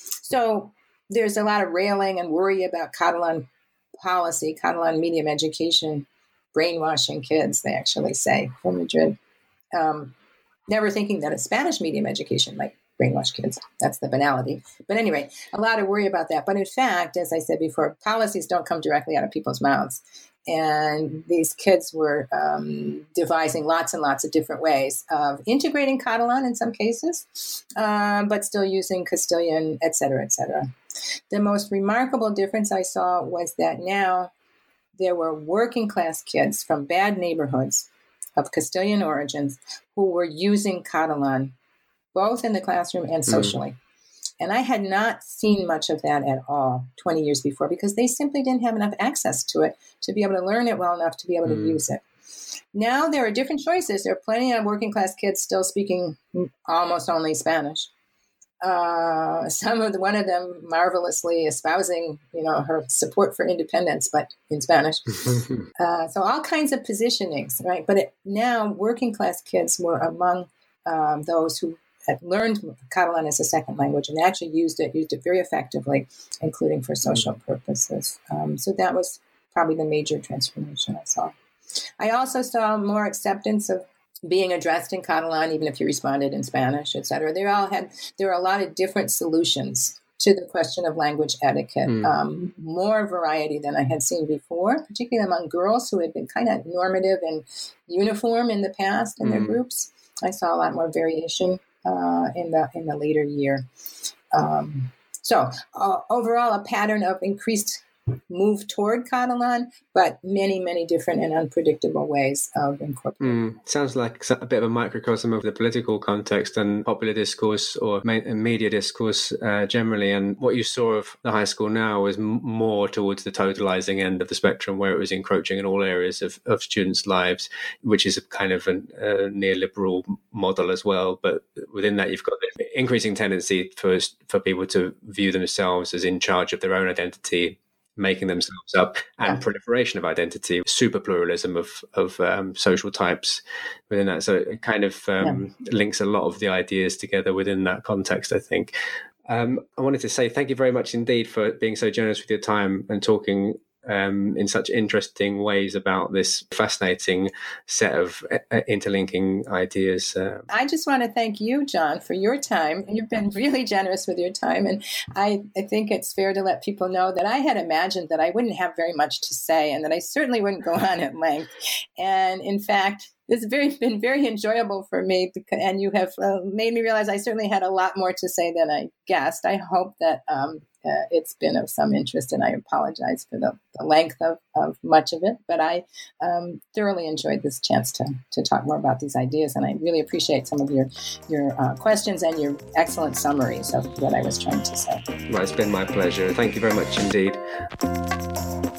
So there's a lot of railing and worry about Catalan policy, Catalan medium education, brainwashing kids, they actually say, from Madrid, um, never thinking that a Spanish medium education might brainwash kids. That's the banality. But anyway, a lot of worry about that. But in fact, as I said before, policies don't come directly out of people's mouths. And these kids were um, devising lots and lots of different ways of integrating Catalan in some cases, um, but still using Castilian, et cetera, et cetera. The most remarkable difference I saw was that now there were working class kids from bad neighborhoods of Castilian origins who were using Catalan both in the classroom and socially. Mm. And I had not seen much of that at all twenty years before because they simply didn't have enough access to it to be able to learn it well enough to be able mm. to use it. Now there are different choices. There are plenty of working class kids still speaking almost only Spanish. uh, some of the, one of them marvelously espousing, you know, her support for independence, but in Spanish. uh, so all kinds of positionings, right? But it, now working class kids were among um, those who had learned Catalan as a second language and actually used it, used it very effectively, including for social purposes. Um, so that was probably the major transformation I saw. I also saw more acceptance of being addressed in Catalan, even if you responded in Spanish, et cetera. They all had, there were a lot of different solutions to the question of language etiquette, mm. um, more variety than I had seen before, particularly among girls who had been kind of normative and uniform in the past in mm. their groups. I saw a lot more variation uh, in the in the later year. Um, so uh, overall, a pattern of increased move toward Catalan, but many, many different and unpredictable ways of incorporating. Mm, sounds like a bit of a microcosm of the political context and popular discourse or media discourse uh, generally. And what you saw of the high school now was m- more towards the totalizing end of the spectrum, where it was encroaching in all areas of, of students' lives, which is a kind of an, a neoliberal model as well. But within that, you've got the increasing tendency for for people to view themselves as in charge of their own identity, making themselves up, and yeah. proliferation of identity, super pluralism of of um, social types within that. So it kind of um, yeah. links a lot of the ideas together within that context, I think. Um, I wanted to say thank you very much indeed for being so generous with your time and talking um, in such interesting ways about this fascinating set of uh, interlinking ideas. Uh, I just want to thank you, John, for your time. You've been really generous with your time. And I, I think it's fair to let people know that I had imagined that I wouldn't have very much to say and that I certainly wouldn't go on at length. And in fact, it's very been very enjoyable for me, because, and you have uh, made me realize I certainly had a lot more to say than I guessed. I hope that um, uh, it's been of some interest, and I apologize for the, the length of, of much of it. But I um, thoroughly enjoyed this chance to to talk more about these ideas, and I really appreciate some of your your uh, questions and your excellent summaries of what I was trying to say. Well, it's been my pleasure. Thank you very much indeed.